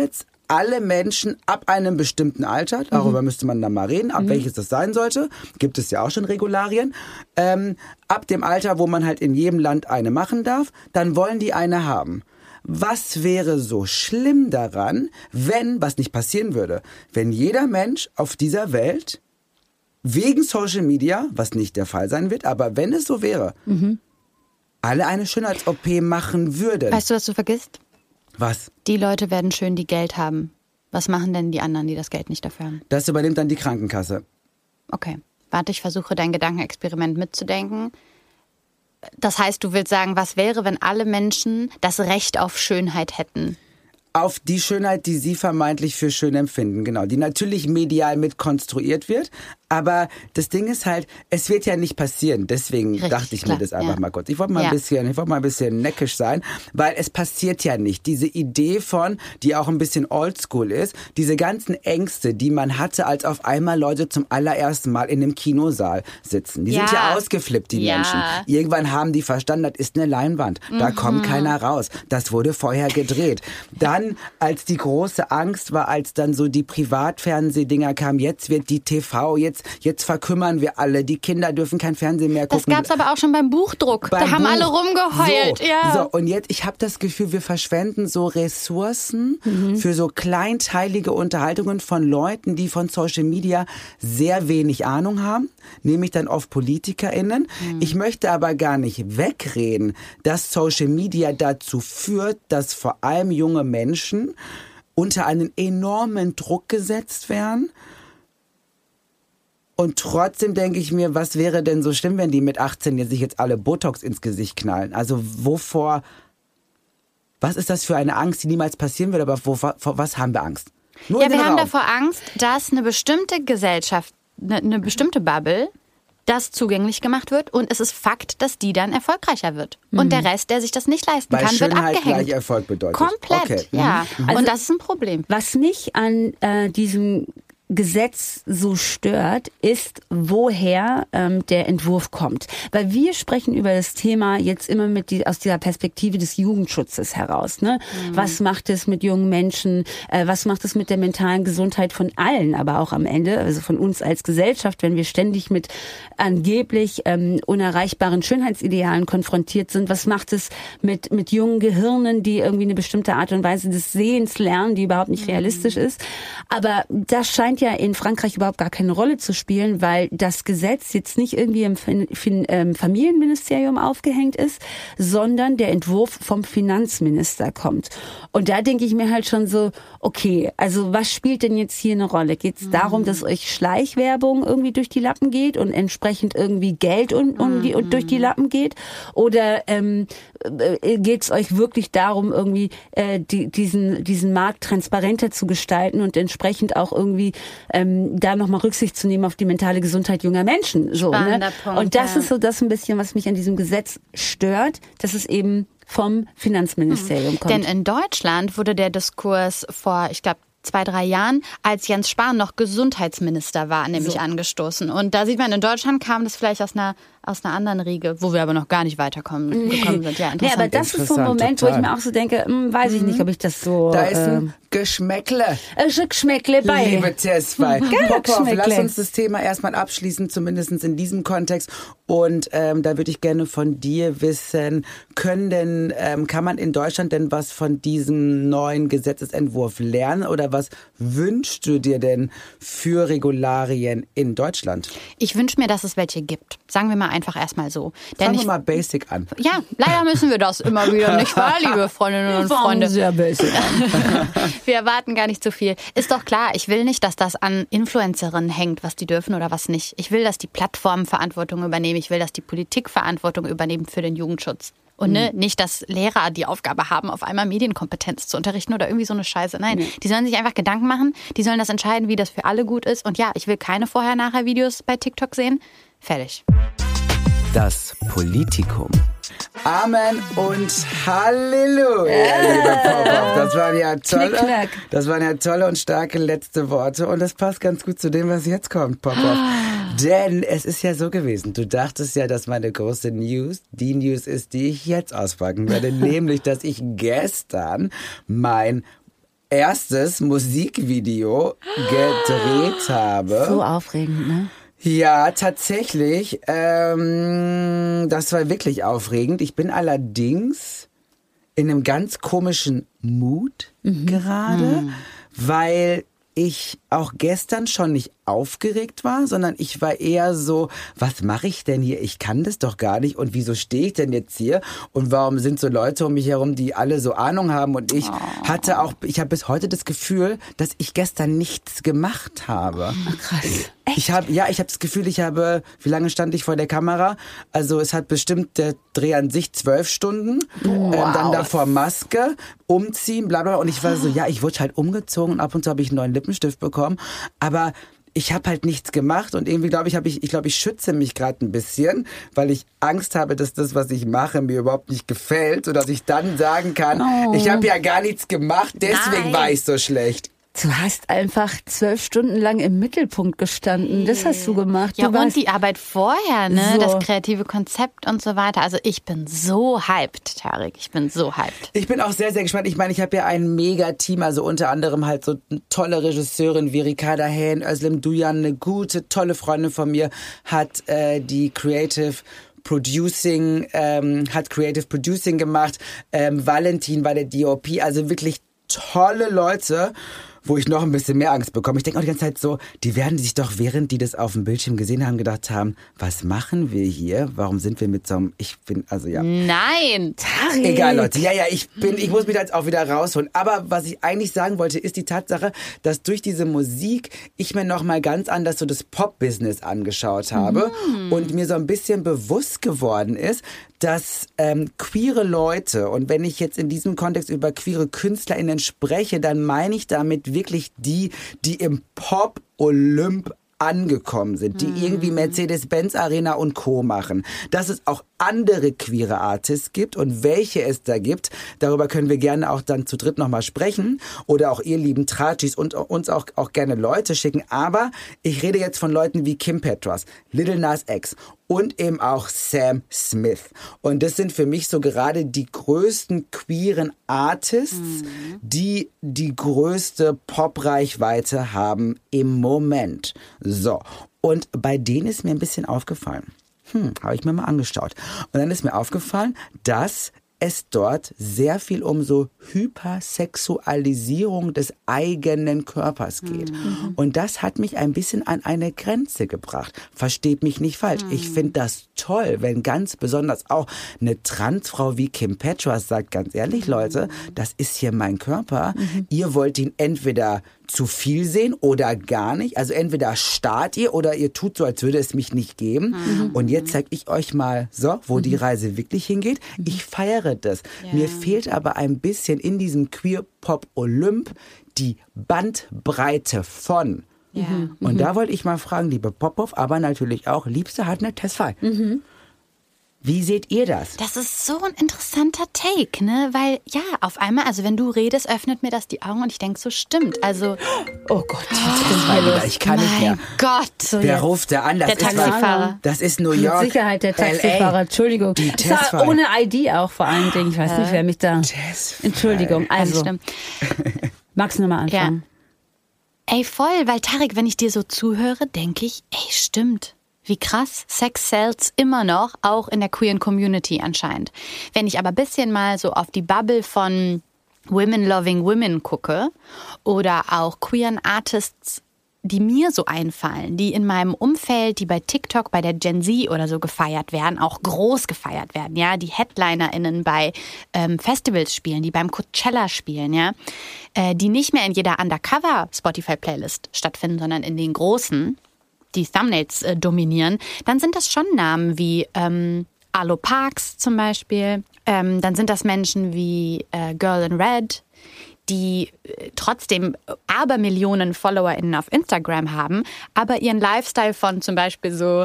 alle Menschen ab einem bestimmten Alter, darüber müsste man dann mal reden, ab welches das sein sollte, gibt es ja auch schon Regularien, ab dem Alter, wo man halt in jedem Land eine machen darf, dann wollen die eine haben. Was wäre so schlimm daran, was nicht passieren würde, wenn jeder Mensch auf dieser Welt wegen Social Media, was nicht der Fall sein wird, aber wenn es so wäre, alle eine Schönheits-OP machen würden. Weißt du, was du vergisst? Was? Die Leute werden schön, die Geld haben. Was machen denn die anderen, die das Geld nicht dafür haben? Das übernimmt dann die Krankenkasse. Okay. Warte, ich versuche dein Gedankenexperiment mitzudenken. Das heißt, du willst sagen, was wäre, wenn alle Menschen das Recht auf Schönheit hätten? Auf die Schönheit, die sie vermeintlich für schön empfinden, genau. Die natürlich medial mit konstruiert wird. Aber das Ding ist halt, es wird ja nicht passieren. Deswegen Richtig, dachte ich klar, mir das einfach ja. mal kurz. Ich wollte mal ein bisschen neckisch sein, weil es passiert ja nicht. Diese Idee von, die auch ein bisschen oldschool ist, diese ganzen Ängste, die man hatte, als auf einmal Leute zum allerersten Mal in einem Kinosaal sitzen. Die sind ja ausgeflippt, die Menschen. Irgendwann haben die verstanden, das ist eine Leinwand. Da kommt keiner raus. Das wurde vorher gedreht. Dann, als die große Angst war, als dann so die Privatfernsehdinger kamen, jetzt wird die TV, jetzt verkümmern wir alle, die Kinder dürfen kein Fernsehen mehr gucken. Das gab's aber auch schon beim Buchdruck. Da haben alle rumgeheult. So, und jetzt, ich habe das Gefühl, wir verschwenden so Ressourcen für so kleinteilige Unterhaltungen von Leuten, die von Social Media sehr wenig Ahnung haben, nämlich dann oft PolitikerInnen. Ich möchte aber gar nicht wegreden, dass Social Media dazu führt, dass vor allem junge Menschen unter einen enormen Druck gesetzt werden. Und trotzdem denke ich mir, was wäre denn so schlimm, wenn die mit 18 sich jetzt alle Botox ins Gesicht knallen? Also was ist das für eine Angst, die niemals passieren wird, aber vor was haben wir Angst? Nur wir haben davor Angst, dass eine bestimmte Gesellschaft, eine bestimmte Bubble, das zugänglich gemacht wird und es ist Fakt, dass die dann erfolgreicher wird. Und der Rest, der sich das nicht leisten kann, Schönheit wird abgehängt. Gleich Erfolg bedeutet. Komplett, okay. ja. Also, und das ist ein Problem. Was mich an diesem Gesetz so stört, ist, woher der Entwurf kommt. Weil wir sprechen über das Thema jetzt immer aus dieser Perspektive des Jugendschutzes heraus. Ne? Was macht es mit jungen Menschen? Was macht es mit der mentalen Gesundheit von allen, aber auch am Ende, also von uns als Gesellschaft, wenn wir ständig mit angeblich unerreichbaren Schönheitsidealen konfrontiert sind? Was macht es mit jungen Gehirnen, die irgendwie eine bestimmte Art und Weise des Sehens lernen, die überhaupt nicht realistisch ist? Aber das scheint ja in Frankreich überhaupt gar keine Rolle zu spielen, weil das Gesetz jetzt nicht irgendwie im Familienministerium aufgehängt ist, sondern der Entwurf vom Finanzminister kommt. Und da denke ich mir halt schon so, okay, also was spielt denn jetzt hier eine Rolle? Geht es darum, dass euch Schleichwerbung irgendwie durch die Lappen geht und entsprechend irgendwie Geld durch die Lappen geht? Oder geht es euch wirklich darum, irgendwie diesen Markt transparenter zu gestalten und entsprechend auch irgendwie da nochmal Rücksicht zu nehmen auf die mentale Gesundheit junger Menschen? So, ne? Punkt, und das ist so das ein bisschen, was mich an diesem Gesetz stört, dass es eben vom Finanzministerium kommt. Denn in Deutschland wurde der Diskurs vor, ich glaube, 2-3 Jahren, als Jens Spahn noch Gesundheitsminister war, nämlich angestoßen. Und da sieht man, in Deutschland kam das vielleicht aus einer anderen Riege, wo wir aber noch gar nicht weitergekommen sind. Ja, nee, aber das ist so ein Moment, wo ich mir auch so denke, weiß ich nicht, ob ich das so... Da ist ein Geschmäckle. Geschmäckle bei. Liebe TS2. Popov, Geschmäckle. lass uns das Thema erstmal abschließen, zumindest in diesem Kontext. Und da würde ich gerne von dir wissen, kann man in Deutschland denn was von diesem neuen Gesetzesentwurf lernen? Oder was wünschst du dir denn für Regularien in Deutschland? Ich wünsche mir, dass es welche gibt. Sagen wir mal einfach erstmal so. Fangen wir mal basic an. Ja, leider müssen wir das immer wieder, nicht wahr, liebe Freundinnen und Freunde? Sehr basic an. Wir erwarten gar nicht so viel. Ist doch klar, ich will nicht, dass das an Influencerinnen hängt, was die dürfen oder was nicht. Ich will, dass die Plattformen Verantwortung übernehmen. Ich will, dass die Politik Verantwortung übernimmt für den Jugendschutz. Und nicht, dass Lehrer die Aufgabe haben, auf einmal Medienkompetenz zu unterrichten oder irgendwie so eine Scheiße. Nein, die sollen sich einfach Gedanken machen. Die sollen das entscheiden, wie das für alle gut ist. Und ja, ich will keine Vorher-Nachher-Videos bei TikTok sehen. Fertig. Das Politikum. Amen und Halleluja, lieber Popov. Das waren ja tolle und starke letzte Worte. Und das passt ganz gut zu dem, was jetzt kommt, Popov. Denn es ist ja so gewesen, du dachtest ja, dass meine große News die News ist, die ich jetzt auspacken werde. Nämlich, dass ich gestern mein erstes Musikvideo gedreht habe. So aufregend, ne? Ja, tatsächlich. Das war wirklich aufregend. Ich bin allerdings in einem ganz komischen Mood gerade, weil ich auch gestern schon nicht aufgeregt war, sondern ich war eher so, was mache ich denn hier? Ich kann das doch gar nicht und wieso stehe ich denn jetzt hier? Und warum sind so Leute um mich herum, die alle so Ahnung haben? Und ich habe bis heute das Gefühl, dass ich gestern nichts gemacht habe. Ach, krass. Echt? Ich habe das Gefühl, wie lange stand ich vor der Kamera? Also es hat bestimmt der Dreh an sich 12 Stunden. Dann davor Maske, umziehen, bla bla. Und ich war so, ich wurde halt umgezogen und ab und zu habe ich einen neuen Lippenstift bekommen. Aber ich habe halt nichts gemacht und irgendwie glaube ich schütze mich gerade ein bisschen, weil ich Angst habe, dass das, was ich mache, mir überhaupt nicht gefällt, sodass ich dann sagen kann, ich habe ja gar nichts gemacht, deswegen war ich so schlecht. Du hast einfach 12 Stunden lang im Mittelpunkt gestanden. Das hast du gemacht. Ja, und die Arbeit vorher, ne? So. Das kreative Konzept und so weiter. Also ich bin so hyped, Tarek. Ich bin so hyped. Ich bin auch sehr, sehr gespannt. Ich meine, ich habe ja ein Mega-Team. Also unter anderem halt so eine tolle Regisseurin wie Ricarda Haen, Özlem Duyan, eine gute, tolle Freundin von mir, hat die Creative Producing gemacht. Valentin war der DOP. Also wirklich tolle Leute, wo ich noch ein bisschen mehr Angst bekomme. Ich denke auch die ganze Zeit so, die werden sich doch, während die das auf dem Bildschirm gesehen haben, gedacht haben, was machen wir hier? Warum sind wir mit so einem, Nein! Tarek. Egal, Leute. Ich muss mich da jetzt auch wieder rausholen. Aber was ich eigentlich sagen wollte, ist die Tatsache, dass durch diese Musik ich mir nochmal ganz anders so das Pop-Business angeschaut habe und mir so ein bisschen bewusst geworden ist, dass queere Leute, und wenn ich jetzt in diesem Kontext über queere KünstlerInnen spreche, dann meine ich damit wirklich die im Pop-Olymp angekommen sind, die irgendwie Mercedes-Benz Arena und Co. machen. Dass es auch andere queere Artists gibt und welche es da gibt, darüber können wir gerne auch dann zu dritt nochmal sprechen oder auch ihr lieben Trachis und uns auch gerne Leute schicken. Aber ich rede jetzt von Leuten wie Kim Petras, Lil Nas X und eben auch Sam Smith. Und das sind für mich so gerade die größten queeren Artists, die die größte Pop-Reichweite haben im Moment. So, und bei denen ist mir ein bisschen aufgefallen. Habe ich mir mal angeschaut. Und dann ist mir aufgefallen, dass es dort sehr viel um so Hypersexualisierung des eigenen Körpers geht. Und das hat mich ein bisschen an eine Grenze gebracht. Versteht mich nicht falsch. Ich finde das toll, wenn ganz besonders auch eine Transfrau wie Kim Petras sagt, ganz ehrlich, Leute, das ist hier mein Körper. Ihr wollt ihn entweder zu viel sehen oder gar nicht. Also entweder starrt ihr oder ihr tut so, als würde es mich nicht geben. Und jetzt zeige ich euch mal so, wo die Reise wirklich hingeht. Ich feiere das. Ja. Mir fehlt aber ein bisschen in diesem Queer-Pop-Olymp die Bandbreite von. Ja. Und da wollte ich mal fragen, liebe Popov, aber natürlich auch, Liebste hat eine Testfall. Wie seht ihr das? Das ist so ein interessanter Take, ne? Weil, ja, auf einmal, also wenn du redest, öffnet mir das die Augen und ich denke, so stimmt. Also, oh Gott, ich kann nicht mehr. Mein Gott. So wer ruft da an? Der Taxifahrer. Das ist New York. Mit Sicherheit der Taxifahrer, LA. Entschuldigung. Die Testfall. Ohne ID auch vor allen Dingen. Ich weiß nicht, wer mich da... Testfall. Entschuldigung, also. Magst du nochmal anfangen? Ja. Ey, voll, weil Tarek, wenn ich dir so zuhöre, denke ich, ey, stimmt. Wie krass, Sex sells immer noch, auch in der queeren Community anscheinend. Wenn ich aber ein bisschen mal so auf die Bubble von Women Loving Women gucke oder auch queeren Artists, die mir so einfallen, die in meinem Umfeld, die bei TikTok, bei der Gen Z oder so gefeiert werden, auch groß gefeiert werden, ja, die HeadlinerInnen bei Festivals spielen, die beim Coachella spielen, ja, die nicht mehr in jeder Undercover-Spotify-Playlist stattfinden, sondern in den großen, die Thumbnails dominieren, dann sind das schon Namen wie Arlo Parks zum Beispiel. Dann sind das Menschen wie Girl in Red, die trotzdem Abermillionen FollowerInnen auf Instagram haben, aber ihren Lifestyle von zum Beispiel so,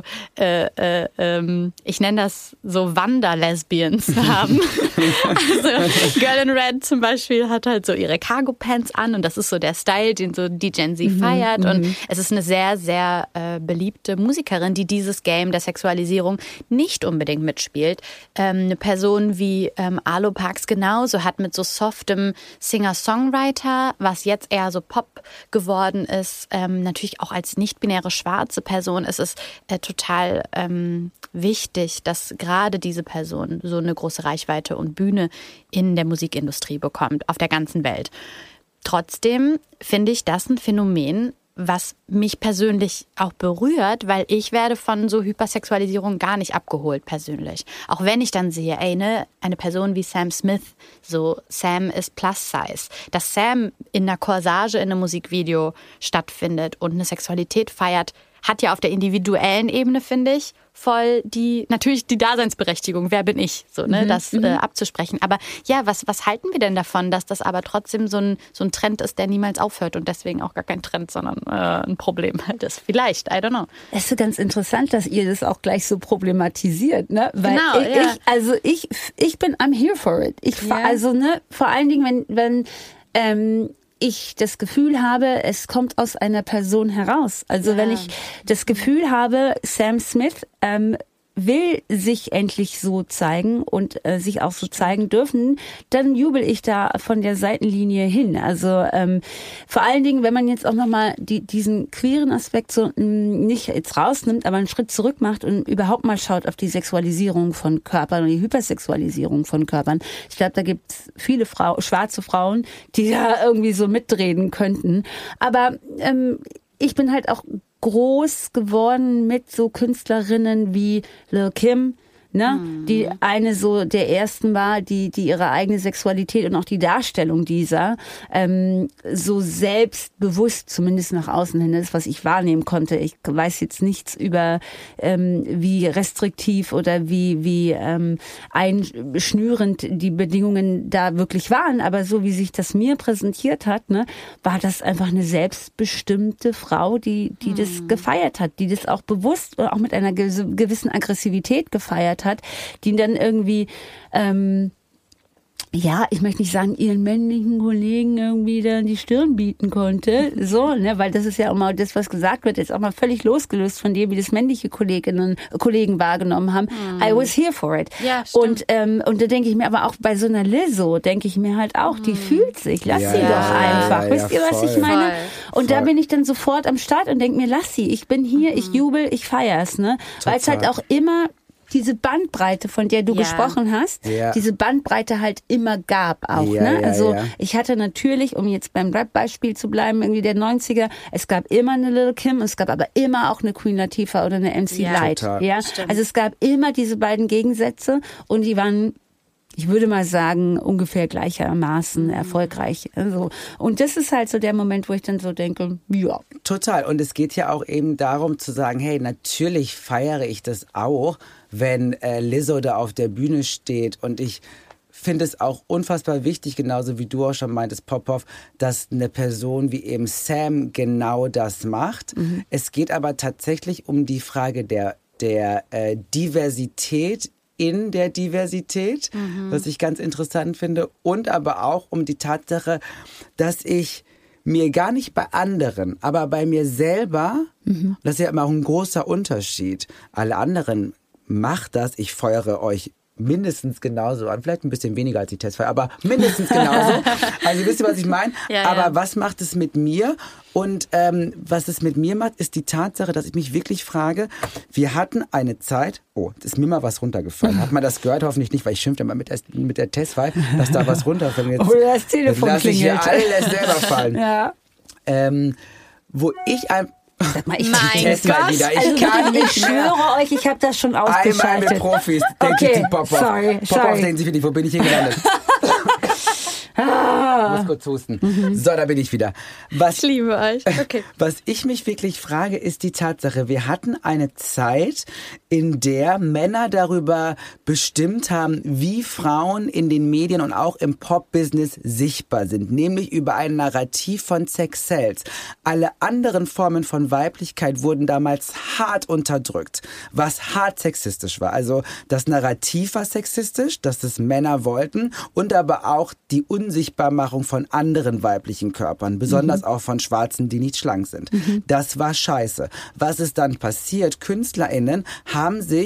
ich nenne das so Wander-Lesbians haben. Also Girl in Red zum Beispiel hat halt so ihre Cargo-Pants an und das ist so der Style, den so die Gen Z feiert. Und es ist eine sehr, sehr beliebte Musikerin, die dieses Game der Sexualisierung nicht unbedingt mitspielt. Eine Person wie Arlo Parks genauso hat mit so softem Singer-Songwriter Singer-Songwriter, was jetzt eher so Pop geworden ist, natürlich auch als nicht-binäre schwarze Person ist es total wichtig, dass gerade diese Person so eine große Reichweite und Bühne in der Musikindustrie bekommt, auf der ganzen Welt. Trotzdem finde ich das ein Phänomen, was mich persönlich auch berührt, weil ich werde von so Hypersexualisierung gar nicht abgeholt persönlich. Auch wenn ich dann sehe, eine Person wie Sam Smith, so Sam ist plus size, dass Sam in einer Corsage in einem Musikvideo stattfindet und eine Sexualität feiert, hat ja auf der individuellen Ebene, finde ich, voll natürlich die Daseinsberechtigung, wer bin ich, so, ne, das abzusprechen. Aber ja, was halten wir denn davon, dass das aber trotzdem so ein Trend ist, der niemals aufhört und deswegen auch gar kein Trend, sondern ein Problem halt ist? Vielleicht, I don't know. Es ist so ganz interessant, dass ihr das auch gleich so problematisiert, ne? Weil ich bin I'm here for it. Also, ne, vor allen Dingen, wenn ich das Gefühl habe, es kommt aus einer Person heraus. Also wenn ich das Gefühl habe, Sam Smith will sich endlich so zeigen und sich auch so zeigen dürfen, dann jubel ich da von der Seitenlinie hin. Also vor allen Dingen, wenn man jetzt auch nochmal diesen queeren Aspekt so nicht jetzt rausnimmt, aber einen Schritt zurück macht und überhaupt mal schaut auf die Sexualisierung von Körpern und die Hypersexualisierung von Körpern. Ich glaube, da gibt es viele schwarze Frauen, die da irgendwie so mitreden könnten. Aber ich bin halt auch groß geworden mit so Künstlerinnen wie Lil' Kim, ne? Die eine so der ersten war, die ihre eigene Sexualität und auch die Darstellung dieser so selbstbewusst, zumindest nach außen hin, das, was ich wahrnehmen konnte. Ich weiß jetzt nichts über wie restriktiv oder wie einschnürend die Bedingungen da wirklich waren, aber so wie sich das mir präsentiert hat, ne, war das einfach eine selbstbestimmte Frau, die das gefeiert hat, die das auch bewusst und auch mit einer gewissen Aggressivität gefeiert hat, die dann irgendwie, ich möchte nicht sagen, ihren männlichen Kollegen irgendwie dann die Stirn bieten konnte, so, ne, weil das ist ja auch mal das, was gesagt wird, jetzt auch mal völlig losgelöst von dem, wie das männliche Kollegen wahrgenommen haben. I was here for it. Ja, und da denke ich mir aber auch bei so einer Lizzo, denke ich mir halt auch, die fühlt sich, lass sie doch einfach. Wisst ihr, was ich meine? Und da bin ich dann sofort am Start und denke mir, lass sie, ich bin hier, ich jubel, ich feier's, ne, weil es halt auch immer diese Bandbreite, von der du gesprochen hast, diese Bandbreite halt immer gab auch. Ich hatte natürlich, um jetzt beim Rap-Beispiel zu bleiben, irgendwie der 90er, es gab immer eine Lil' Kim, es gab aber immer auch eine Queen Latifah oder eine MC Lyte. Ja? Also es gab immer diese beiden Gegensätze und die waren, ich würde mal sagen, ungefähr gleichermaßen erfolgreich. Also, und das ist halt so der Moment, wo ich dann so denke, ja. Total. Und es geht ja auch eben darum zu sagen, hey, natürlich feiere ich das auch, wenn Lizzo da auf der Bühne steht. Und ich finde es auch unfassbar wichtig, genauso wie du auch schon meintest, Popov, dass eine Person wie eben Sam genau das macht. Es geht aber tatsächlich um die Frage der Diversität in der Diversität, was ich ganz interessant finde, und aber auch um die Tatsache, dass ich mir gar nicht bei anderen, aber bei mir selber, das ist ja immer auch ein großer Unterschied. Alle anderen macht das, ich feuere euch mindestens genauso an, vielleicht ein bisschen weniger als die Testfall, aber mindestens genauso. Also wisst ihr, was ich meine? Aber was macht es mit mir? Und was es mit mir macht, ist die Tatsache, dass ich mich wirklich frage, wir hatten eine Zeit, ist mir mal was runtergefallen. Hat man das gehört? Hoffentlich nicht, weil ich schimpfte immer mit der Testfall, dass da was runterfällt. Jetzt, das Telefon lasse ich hier alles selber fallen. Wo ich Sag mal, ich schwöre euch, ich habe das schon ausgeschaltet. Einmal mit Profis, denke ich, Popov. Popov, denken Sie für dich, wo bin ich hier gelandet? Ich muss kurz husten. So, da bin ich wieder. Ich liebe euch. Okay. Was ich mich wirklich frage, ist die Tatsache, wir hatten eine Zeit, in der Männer darüber bestimmt haben, wie Frauen in den Medien und auch im Pop-Business sichtbar sind, nämlich über ein Narrativ von Sex Sells. Alle anderen Formen von Weiblichkeit wurden damals hart unterdrückt, was hart sexistisch war. Also das Narrativ war sexistisch, dass es Männer wollten, und aber auch die Unsichtbarmachung von anderen weiblichen Körpern, besonders auch von Schwarzen, die nicht schlank sind. Das war scheiße. Was ist dann passiert? KünstlerInnen haben sich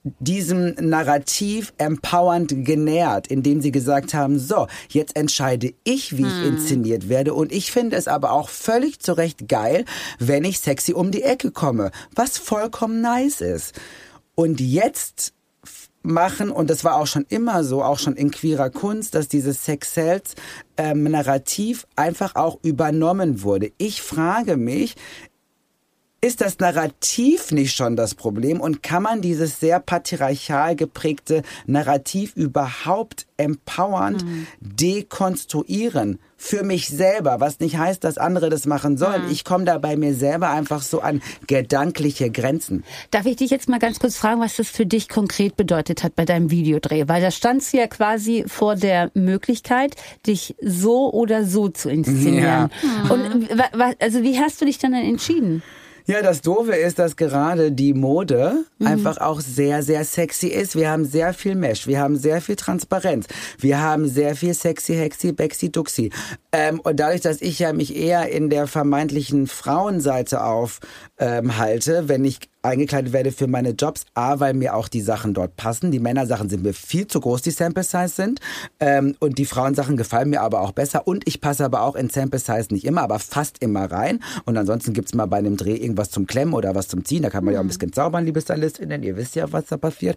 diesem Narrativ empowernd genährt, indem sie gesagt haben, so, jetzt entscheide ich, wie ich inszeniert werde und ich finde es aber auch völlig zu Recht geil, wenn ich sexy um die Ecke komme, was vollkommen nice ist. Und jetzt machen, und das war auch schon immer so, auch schon in queerer Kunst, dass dieses Sex-Sells-Narrativ einfach auch übernommen wurde. Ich frage mich, ist das Narrativ nicht schon das Problem und kann man dieses sehr patriarchal geprägte Narrativ überhaupt empowernd dekonstruieren? Für mich selber, was nicht heißt, dass andere das machen sollen. Ich komme da bei mir selber einfach so an gedankliche Grenzen. Darf ich dich jetzt mal ganz kurz fragen, was das für dich konkret bedeutet hat bei deinem Videodreh? Weil da standst du ja quasi vor der Möglichkeit, dich so oder so zu inszenieren. Ja. Und also wie hast du dich dann entschieden? Ja, das Doofe ist, dass gerade die Mode einfach auch sehr, sehr sexy ist. Wir haben sehr viel Mesh, wir haben sehr viel Transparenz, wir haben sehr viel sexy, hexy, bexy, duxy. Und dadurch, dass ich ja mich eher in der vermeintlichen Frauenseite aufhalte, wenn ich eingekleidet werde für meine Jobs, weil mir auch die Sachen dort passen. Die Männersachen sind mir viel zu groß, die Sample Size sind. Und die Frauensachen gefallen mir aber auch besser. Und ich passe aber auch in Sample Size nicht immer, aber fast immer rein. Und ansonsten gibt's mal bei einem Dreh irgendwas zum Klemmen oder was zum Ziehen. Da kann man ja auch ein bisschen zaubern, liebe StylistInnen. Ihr wisst ja, was da passiert.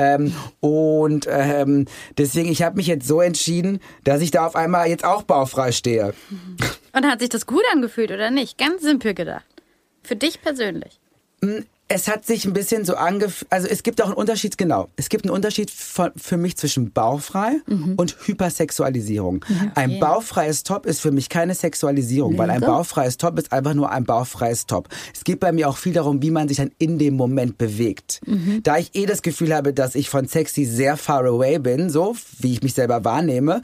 Deswegen, ich habe mich jetzt so entschieden, dass ich da auf einmal jetzt auch bauchfrei stehe. Und hat sich das gut angefühlt oder nicht? Ganz simpel gedacht. Für dich persönlich. Es hat sich ein bisschen so angefühlt, also es gibt auch einen Unterschied, genau. Es gibt einen Unterschied für mich zwischen bauchfrei und Hypersexualisierung. Okay. Ein bauchfreies Top ist für mich keine Sexualisierung, weil ein bauchfreies Top ist einfach nur ein bauchfreies Top. Es geht bei mir auch viel darum, wie man sich dann in dem Moment bewegt. Da ich das Gefühl habe, dass ich von sexy sehr far away bin, so wie ich mich selber wahrnehme,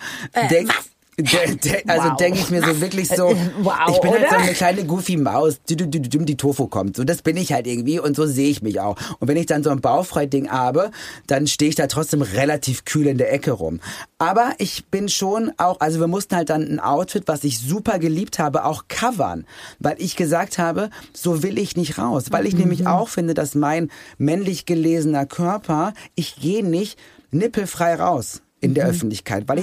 denke ich mir so wirklich so, ich bin halt so eine kleine goofy Maus, die Tofu kommt. So, das bin ich halt irgendwie und so sehe ich mich auch. Und wenn ich dann so ein Bauchfrei-Ding habe, dann stehe ich da trotzdem relativ kühl in der Ecke rum. Aber ich bin schon auch, also wir mussten halt dann ein Outfit, was ich super geliebt habe, auch covern. Weil ich gesagt habe, so will ich nicht raus. Weil ich nämlich auch finde, dass mein männlich gelesener Körper, ich gehe nicht nippelfrei raus in der Öffentlichkeit, weil ich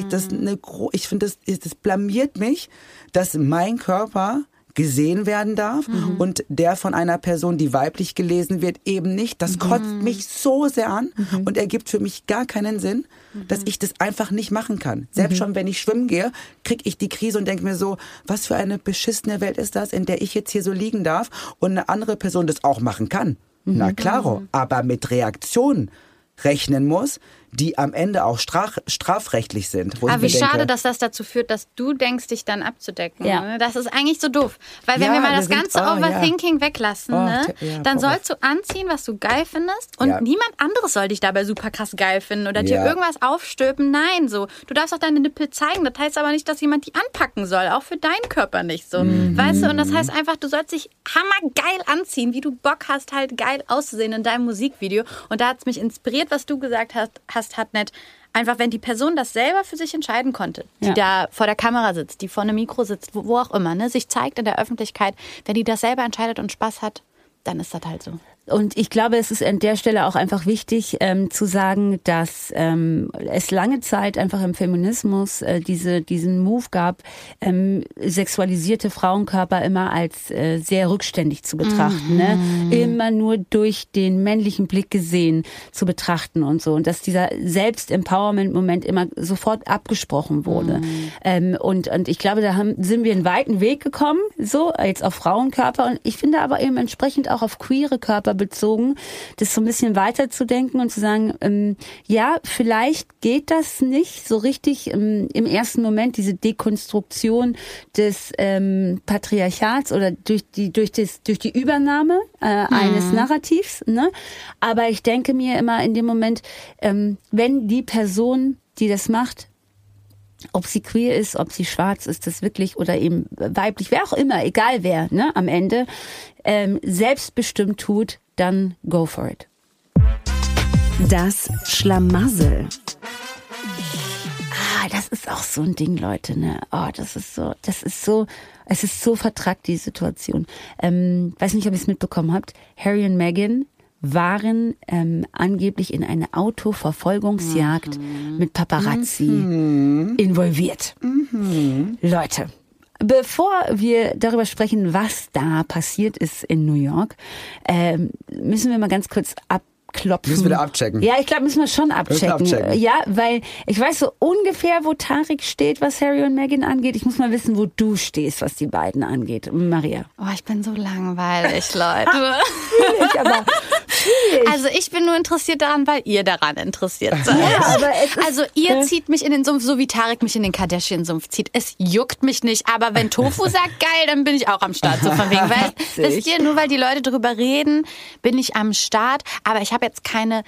ich finde, das blamiert mich, dass mein Körper gesehen werden darf und der von einer Person, die weiblich gelesen wird, eben nicht. Das kotzt mich so sehr an und ergibt für mich gar keinen Sinn, dass ich das einfach nicht machen kann. Selbst schon, wenn ich schwimmen gehe, kriege ich die Krise und denke mir so, was für eine beschissene Welt ist das, in der ich jetzt hier so liegen darf und eine andere Person das auch machen kann. Na klaro, aber mit Reaktionen rechnen muss, die am Ende auch strafrechtlich sind. Aber wie schade, dass das dazu führt, dass du denkst, dich dann abzudecken. Ja. Ne? Das ist eigentlich so doof. Weil wenn wir mal das ganze Overthinking weglassen, dann sollst du anziehen, was du geil findest und niemand anderes soll dich dabei super krass geil finden oder dir irgendwas aufstülpen. Nein, so. Du darfst auch deine Nippel zeigen. Das heißt aber nicht, dass jemand die anpacken soll. Auch für deinen Körper nicht so. Weißt du? Und das heißt einfach, du sollst dich hammergeil anziehen, wie du Bock hast, halt geil auszusehen in deinem Musikvideo. Und da hat es mich inspiriert, was du gesagt hast, Hartnett, einfach wenn die Person das selber für sich entscheiden konnte, die da vor der Kamera sitzt, die vor einem Mikro sitzt, wo auch immer, ne, sich zeigt in der Öffentlichkeit, wenn die das selber entscheidet und Spaß hat, dann ist das halt so. Und ich glaube, es ist an der Stelle auch einfach wichtig zu sagen, dass es lange Zeit einfach im Feminismus diesen Move gab, sexualisierte Frauenkörper immer als sehr rückständig zu betrachten, ne? Immer nur durch den männlichen Blick gesehen zu betrachten und so. Und dass dieser Selbst-Empowerment-Moment immer sofort abgesprochen wurde. Und ich glaube, sind wir einen weiten Weg gekommen, so jetzt auf Frauenkörper. Und ich finde aber eben entsprechend auch auf queere Körper bezogen, das so ein bisschen weiterzudenken und zu sagen, ja, vielleicht geht das nicht so richtig im ersten Moment, diese Dekonstruktion des Patriarchats oder durch die Übernahme eines Narrativs, ne? Aber ich denke mir immer in dem Moment, wenn die Person, die das macht, ob sie queer ist, ob sie schwarz ist, das wirklich oder eben weiblich, wer auch immer, egal wer, ne, am Ende selbstbestimmt tut, dann go for it. Das Schlamassel. Das ist auch so ein Ding, Leute, ne? Es ist so vertrackt, die Situation. Weiß nicht, ob ihr es mitbekommen habt. Harry und Meghan waren angeblich in eine Autoverfolgungsjagd mit Paparazzi involviert. Leute, bevor wir darüber sprechen, was da passiert ist in New York, müssen wir mal ganz kurz abklopfen. Müssen wir da abchecken? Ja, ich glaube, müssen wir schon abchecken. Ja, weil ich weiß so ungefähr, wo Tarek steht, was Harry und Meghan angeht. Ich muss mal wissen, wo du stehst, was die beiden angeht. Maria. Oh, ich bin so langweilig, Leute. Also ich bin nur interessiert daran, weil ihr daran interessiert seid. Ja, aber also ihr zieht mich in den Sumpf, so wie Tarek mich in den Kardashian-Sumpf zieht. Es juckt mich nicht, aber wenn Tofu sagt, geil, dann bin ich auch am Start. So von wegen, weil, wisst ihr, nur weil die Leute drüber reden, bin ich am Start. Aber ich habe jetzt keine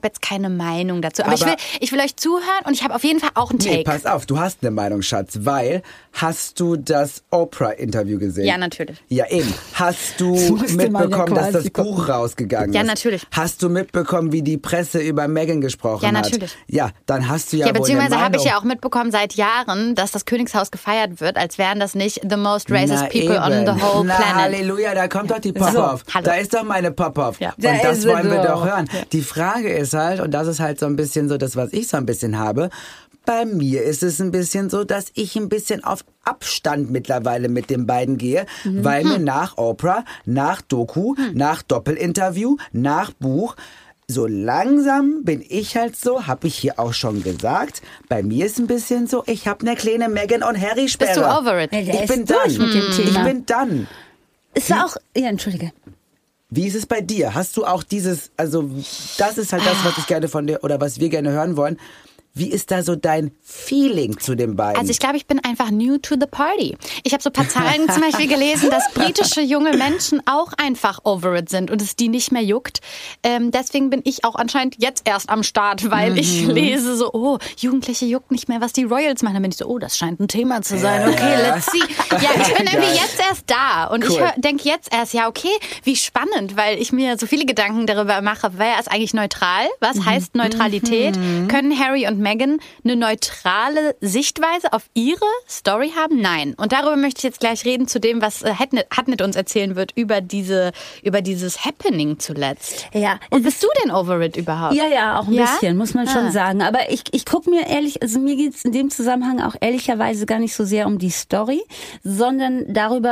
Meinung dazu. Aber ich will euch zuhören und ich habe auf jeden Fall auch einen Take. Nee, pass auf, du hast eine Meinung, Schatz, weil hast du das Oprah-Interview gesehen? Ja, natürlich. Ja, eben. Hast du mitbekommen, dass das Buch rausgegangen ist? Ja, natürlich. Hast du mitbekommen, wie die Presse über Meghan gesprochen hat? Ja, natürlich. Ja, dann hast du ja wohl eine beziehungsweise Meinung. habe ich ja auch mitbekommen seit Jahren, dass das Königshaus gefeiert wird, als wären das nicht the most racist people on the whole planet. Halleluja, da kommt doch die Pop-Off. So, da ist doch meine Pop-Off. Ja. Und Da das ist sie wollen wir doch. doch hören. Ja. Die Frage ist halt, und das ist halt so ein bisschen so das, was ich so ein bisschen habe, bei mir ist es ein bisschen so, dass ich ein bisschen auf Abstand mittlerweile mit den beiden gehe, weil mir nach Oprah, nach Doku, nach Doppelinterview, nach Buch, so langsam bin ich halt so, habe ich hier auch schon gesagt, bei mir ist ein bisschen so, ich habe eine kleine Meghan und Harry Sperre. Bist du over it? Der Ich bin ist durch done. mit dem Thema. Ich bin done. Es war auch, ja, entschuldige. Wie ist es bei dir? Hast du auch dieses, also das ist halt das, was ich gerne von dir oder was wir gerne hören wollen. Wie ist da so dein Feeling zu den beiden? Also ich glaube, ich bin einfach new to the party. Ich habe so ein paar Zahlen zum Beispiel gelesen, dass britische junge Menschen auch einfach over it sind und es die nicht mehr juckt. Deswegen bin ich auch anscheinend jetzt erst am Start, weil ich lese so, oh, Jugendliche juckt nicht mehr, was die Royals machen. Dann bin ich so, oh, das scheint ein Thema zu sein. Okay, let's see. Ja, ich bin irgendwie jetzt erst da und Cool. ich denke jetzt erst, ja, okay, wie spannend, weil ich mir so viele Gedanken darüber mache, wer ist eigentlich neutral? Was heißt Neutralität? Können Harry und Meghan eine neutrale Sichtweise auf ihre Story haben? Nein. Und darüber möchte ich jetzt gleich reden, zu dem, was Hatnit uns erzählen wird über dieses Happening zuletzt. Ja. Und bist du denn over it überhaupt? Ja, auch ein bisschen, muss man schon sagen. Aber ich gucke mir ehrlich, also mir geht's in dem Zusammenhang auch ehrlicherweise gar nicht so sehr um die Story, sondern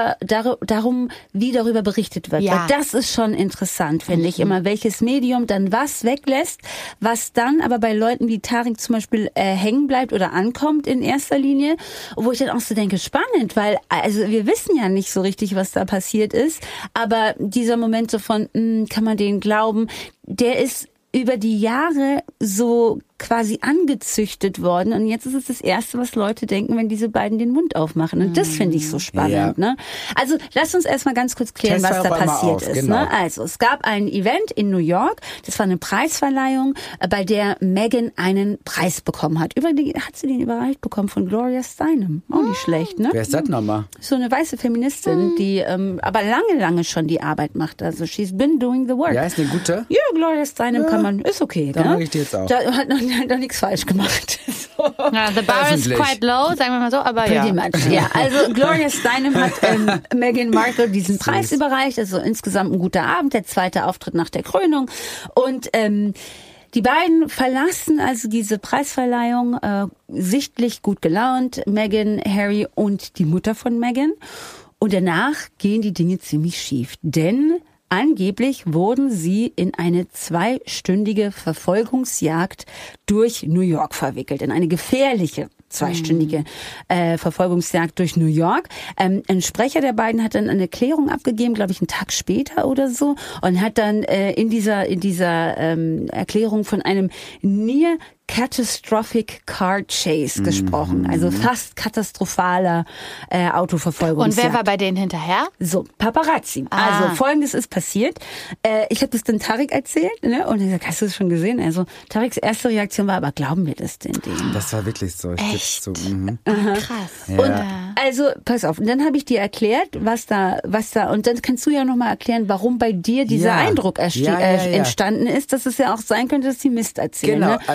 darum, wie darüber berichtet wird. Ja. Weil das ist schon interessant, finde ich, immer, welches Medium dann was weglässt, was dann aber bei Leuten wie Tarek zum Beispiel hängen bleibt oder ankommt in erster Linie, wo ich dann auch so denke, spannend, weil also wir wissen ja nicht so richtig, was da passiert ist, aber dieser Moment so von, kann man denen glauben, der ist über die Jahre so quasi angezüchtet worden und jetzt ist es das Erste, was Leute denken, wenn diese beiden den Mund aufmachen und das finde ich so spannend. Ja. Ne? Also lasst uns erstmal ganz kurz klären, was da passiert ist. Genau. Ne? Also es gab ein Event in New York, das war eine Preisverleihung, bei der Meghan einen Preis bekommen hat. Hat sie den überreicht bekommen von Gloria Steinem. Auch nicht schlecht, ne? Wer ist das nochmal? So eine weiße Feministin, die aber lange schon die Arbeit macht. Also she's been doing the work. Ja, ist eine gute? Ja, Gloria Steinem kann man, ist okay. Dann ne? mag ich die jetzt auch. Da hat noch nichts falsch gemacht. So. Ja, the bar is Öffentlich. quite low, sagen wir mal so, aber ja. Pretty much, ja. Also Gloria Steinem hat Meghan Markle diesen Preis überreicht. Also insgesamt ein guter Abend, der zweite Auftritt nach der Krönung. Und die beiden verlassen also diese Preisverleihung sichtlich gut gelaunt. Meghan, Harry und die Mutter von Meghan. Und danach gehen die Dinge ziemlich schief. Denn angeblich wurden sie in eine 2-stündige Verfolgungsjagd durch New York verwickelt. In eine gefährliche 2-stündige Verfolgungsjagd durch New York. Ein Sprecher der beiden hat dann eine Erklärung abgegeben, glaube ich, einen Tag später oder so, und hat dann in dieser Erklärung von einem Near Catastrophic Car Chase gesprochen. Also fast katastrophaler Autoverfolgungsjagd. Und wer war bei denen hinterher? So, Paparazzi. Also Folgendes ist passiert. Ich habe das dann Tarek erzählt, ne? Und er sagt, hast du das schon gesehen? Also Tareks erste Reaktion war, aber glauben wir das denn denen? Das war wirklich so. Ich geb's zu. Krass. Ja. Und also, pass auf, und dann habe ich dir erklärt, was da, und dann kannst du ja nochmal erklären, warum bei dir dieser Ja. Eindruck Ja. entstanden ist, dass es ja auch sein könnte, dass die Mist erzählen. Genau, Ne? also das ist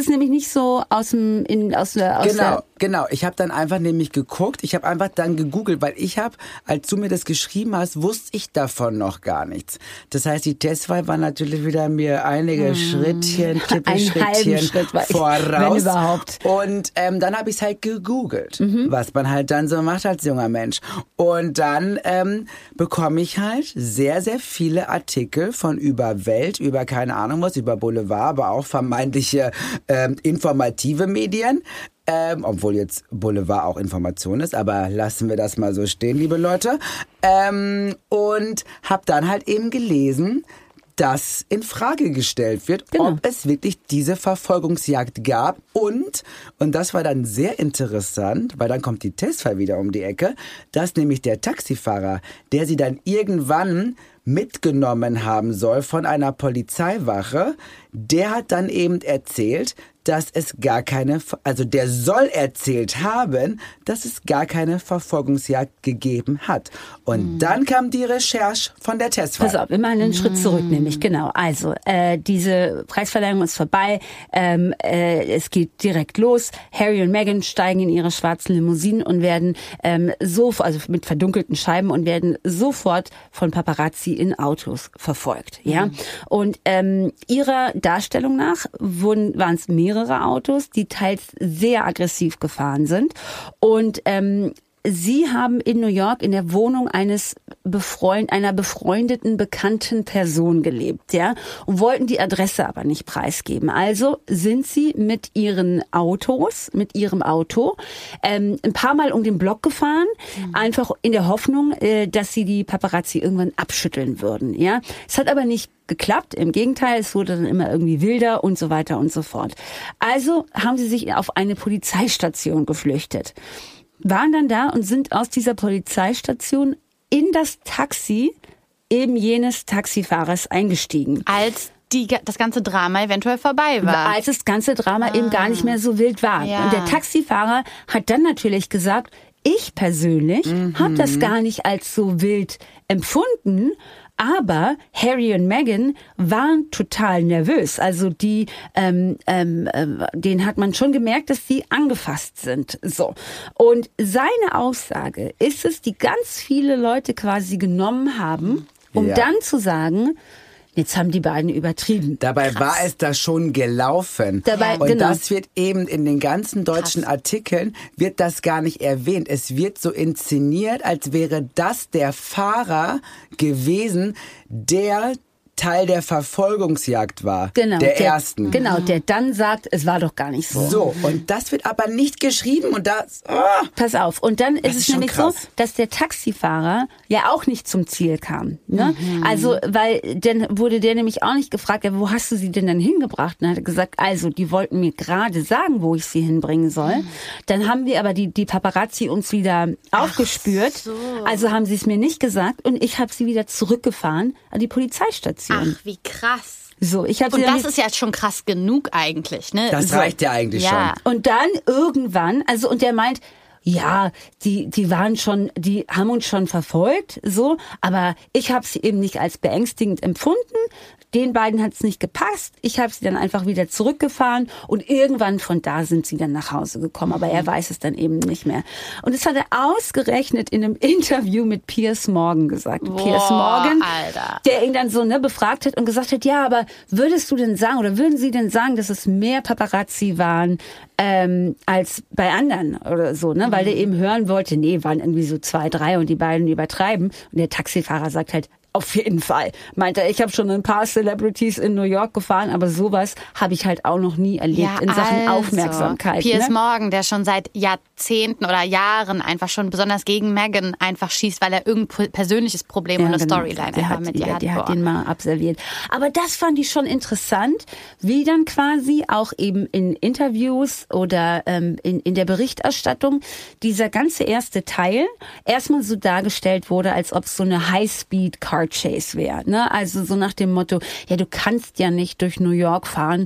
ist nämlich nicht so aus der... Genau. Ich habe dann einfach nämlich geguckt, ich habe einfach dann gegoogelt, weil als du mir das geschrieben hast, wusste ich davon noch gar nichts. Das heißt, die Testwahl war natürlich wieder mir einige Tippelschrittchen voraus. Wenn überhaupt. Und dann habe ich es halt gegoogelt, was man halt dann so macht als junger Mensch. Und dann bekomme ich halt sehr, sehr viele Artikel von über Welt, über keine Ahnung was, über Boulevard, aber auch vermeintliche informative Medien. Obwohl jetzt Boulevard auch Information ist, aber lassen wir das mal so stehen, liebe Leute. Und habe dann halt eben gelesen, dass in Frage gestellt wird, ob es wirklich diese Verfolgungsjagd gab. Und das war dann sehr interessant, weil dann kommt die Testfall wieder um die Ecke, dass nämlich der Taxifahrer, der sie dann irgendwann mitgenommen haben soll von einer Polizeiwache, der hat dann eben erzählt, dass es der soll erzählt haben, dass es gar keine Verfolgungsjagd gegeben hat. Und dann kam die Recherche von der Testwahl. Pass auf, wir machen einen Schritt zurück, nämlich genau. Also, diese Preisverleihung ist vorbei, es geht direkt los. Harry und Meghan steigen in ihre schwarzen Limousinen und werden also mit verdunkelten Scheiben und werden sofort von Paparazzi in Autos verfolgt. Ja, und ihrer Darstellung nach waren es mehrere Autos, die teils sehr aggressiv gefahren sind. Und sie haben in New York in der Wohnung einer befreundeten, bekannten Person gelebt, ja, und wollten die Adresse aber nicht preisgeben. Also sind sie mit ihrem Auto ein paar Mal um den Block gefahren, einfach in der Hoffnung, dass sie die Paparazzi irgendwann abschütteln würden, ja. Es hat aber nicht geklappt. Im Gegenteil, es wurde dann immer irgendwie wilder und so weiter und so fort. Also haben sie sich auf eine Polizeistation geflüchtet, waren dann da und sind aus dieser Polizeistation in das Taxi eben jenes Taxifahrers eingestiegen. Als das ganze Drama eventuell vorbei war. Als das ganze Drama eben gar nicht mehr so wild war. Ja. Und der Taxifahrer hat dann natürlich gesagt, ich persönlich habe das gar nicht als so wild empfunden, aber Harry und Meghan waren total nervös. Also denen hat man schon gemerkt, dass sie angefasst sind. So. Und seine Aussage ist es, die ganz viele Leute quasi genommen haben, um dann zu sagen, jetzt haben die beiden übertrieben. Dabei war es da schon gelaufen. Das wird eben in den ganzen deutschen Artikeln, wird das gar nicht erwähnt. Es wird so inszeniert, als wäre das der Fahrer gewesen, der Teil der Verfolgungsjagd war. Genau, der ersten. Genau, der dann sagt, es war doch gar nicht so. So, und das wird aber nicht geschrieben und das... Pass auf, und dann ist es nämlich krass. so, dass der Taxifahrer ja auch nicht zum Ziel kam. Ne? Also, weil dann wurde der nämlich auch nicht gefragt, ja, wo hast du sie denn dann hingebracht? Und er hat gesagt, also, die wollten mir gerade sagen, wo ich sie hinbringen soll. Dann haben wir aber die Paparazzi uns wieder aufgespürt. So. Also haben sie es mir nicht gesagt und ich habe sie wieder zurückgefahren an die Polizeistation. Ach, wie krass. So, Und das ist ja schon krass genug eigentlich, ne? Das reicht ja eigentlich schon. Und dann irgendwann, also, und der meint, ja, die haben uns schon verfolgt, so, aber ich habe sie eben nicht als beängstigend empfunden. Den beiden hat es nicht gepasst. Ich habe sie dann einfach wieder zurückgefahren und irgendwann von da sind sie dann nach Hause gekommen. Aber er weiß es dann eben nicht mehr. Und das hat er ausgerechnet in einem Interview mit Piers Morgan gesagt. Piers Morgan, Alter. der ihn dann so befragt hat und gesagt hat, ja, aber würden Sie denn sagen, dass es mehr Paparazzi waren als bei anderen oder so, ne? Weil der eben hören wollte, nee, waren irgendwie so 2, 3 und die beiden übertreiben. Und der Taxifahrer sagt halt, auf jeden Fall. Meint er, ich habe schon ein paar Celebrities in New York gefahren, aber sowas habe ich halt auch noch nie erlebt in Sachen Aufmerksamkeit. Piers Morgan, der schon seit Jahrzehnten oder Jahren einfach schon besonders gegen Meghan einfach schießt, weil er irgendein persönliches Problem und eine Storyline einfach mit ihr hat. Der hat den mal absolviert. Aber das fand ich schon interessant, wie dann quasi auch eben in Interviews oder in der Berichterstattung dieser ganze erste Teil erstmal so dargestellt wurde, als ob es so eine High-Speed-Car Chase wäre, ne? Also so nach dem Motto, ja, du kannst ja nicht durch New York fahren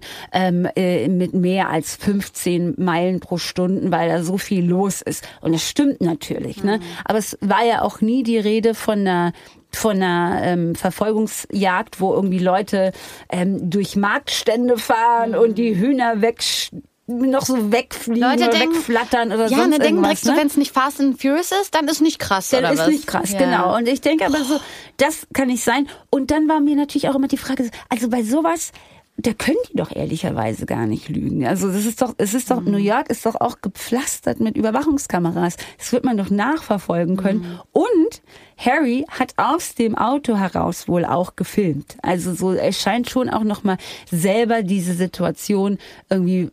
mit mehr als 15 Meilen pro Stunde, weil da so viel los ist. Und das stimmt natürlich, ne? Aber es war ja auch nie die Rede von einer von einer Verfolgungsjagd, wo irgendwie Leute durch Marktstände fahren und die Hühner noch so wegfliegen Leute oder denken, wegflattern oder ja, sonst denken irgendwas. direkt so, wenn es nicht Fast and Furious ist, dann ist nicht krass, Dann oder ist was? nicht krass, Ja. genau. Und ich denke aber so, das kann nicht sein. Und dann war mir natürlich auch immer die Frage, also bei sowas, da können die doch ehrlicherweise gar nicht lügen. Also es ist doch, New York ist doch auch gepflastert mit Überwachungskameras. Das wird man doch nachverfolgen können. Und Harry hat aus dem Auto heraus wohl auch gefilmt. Also so, er scheint schon auch nochmal selber diese Situation irgendwie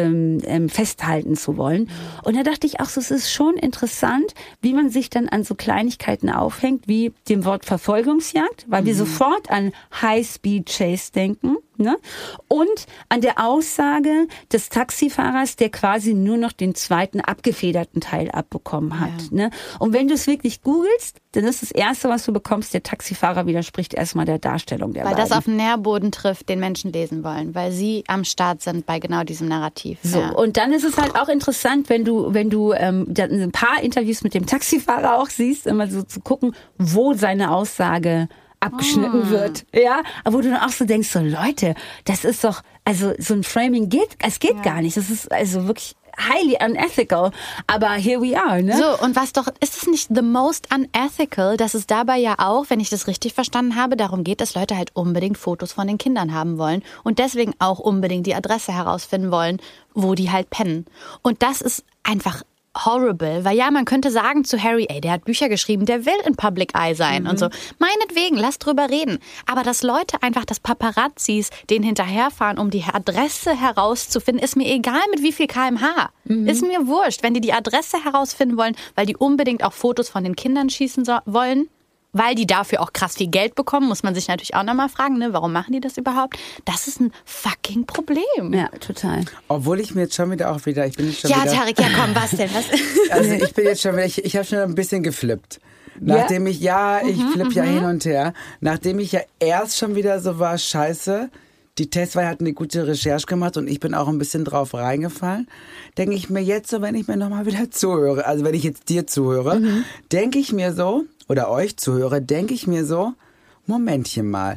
festhalten zu wollen. Und da dachte ich auch so, es ist schon interessant, wie man sich dann an so Kleinigkeiten aufhängt, wie dem Wort Verfolgungsjagd, weil wir sofort an High-Speed-Chase denken. Ne? Und an der Aussage des Taxifahrers, der quasi nur noch den zweiten abgefederten Teil abbekommen hat. Ja. Ne? Und wenn du es wirklich googelst, dann ist das Erste, was du bekommst, der Taxifahrer widerspricht erstmal der Darstellung der Weil beiden. das auf den Nährboden trifft, den Menschen lesen wollen, weil sie am Start sind bei genau diesem Narrativ. So, Ja. und dann ist es halt auch interessant, wenn du dann ein paar Interviews mit dem Taxifahrer auch siehst, immer so zu gucken, wo seine Aussage abgeschnitten wird, ja, aber wo du dann auch so denkst, so Leute, das ist doch, also so ein Framing geht gar nicht, das ist also wirklich highly unethical, aber here we are, ne? So, und was doch, ist es nicht the most unethical, dass es dabei ja auch, wenn ich das richtig verstanden habe, darum geht, dass Leute halt unbedingt Fotos von den Kindern haben wollen und deswegen auch unbedingt die Adresse herausfinden wollen, wo die halt pennen. Und das ist einfach horrible, weil ja, man könnte sagen zu Harry, ey, der hat Bücher geschrieben, der will in Public Eye sein und so. Meinetwegen, lass drüber reden. Aber dass Leute einfach, dass Paparazzis den hinterherfahren, um die Adresse herauszufinden, ist mir egal mit wie viel kmh. Ist mir wurscht. Wenn die Adresse herausfinden wollen, weil die unbedingt auch Fotos von den Kindern schießen wollen, weil die dafür auch krass viel Geld bekommen, muss man sich natürlich auch nochmal fragen, ne, warum machen die das überhaupt? Das ist ein fucking Problem. Ja, total. Obwohl ich mir jetzt schon wieder ich bin jetzt schon Ja, wieder... Tarek, ja komm, was denn? Was? Also ich bin jetzt schon wieder, ich habe schon ein bisschen geflippt. Nachdem ich flippe ja hin und her. Nachdem ich ja erst schon wieder so war, scheiße, die Testweihe hat eine gute Recherche gemacht und ich bin auch ein bisschen drauf reingefallen, denke ich mir jetzt so, wenn ich mir nochmal wieder zuhöre, also wenn ich jetzt dir zuhöre, denke ich mir so, oder euch zuhöre, denke ich mir so, Momentchen mal,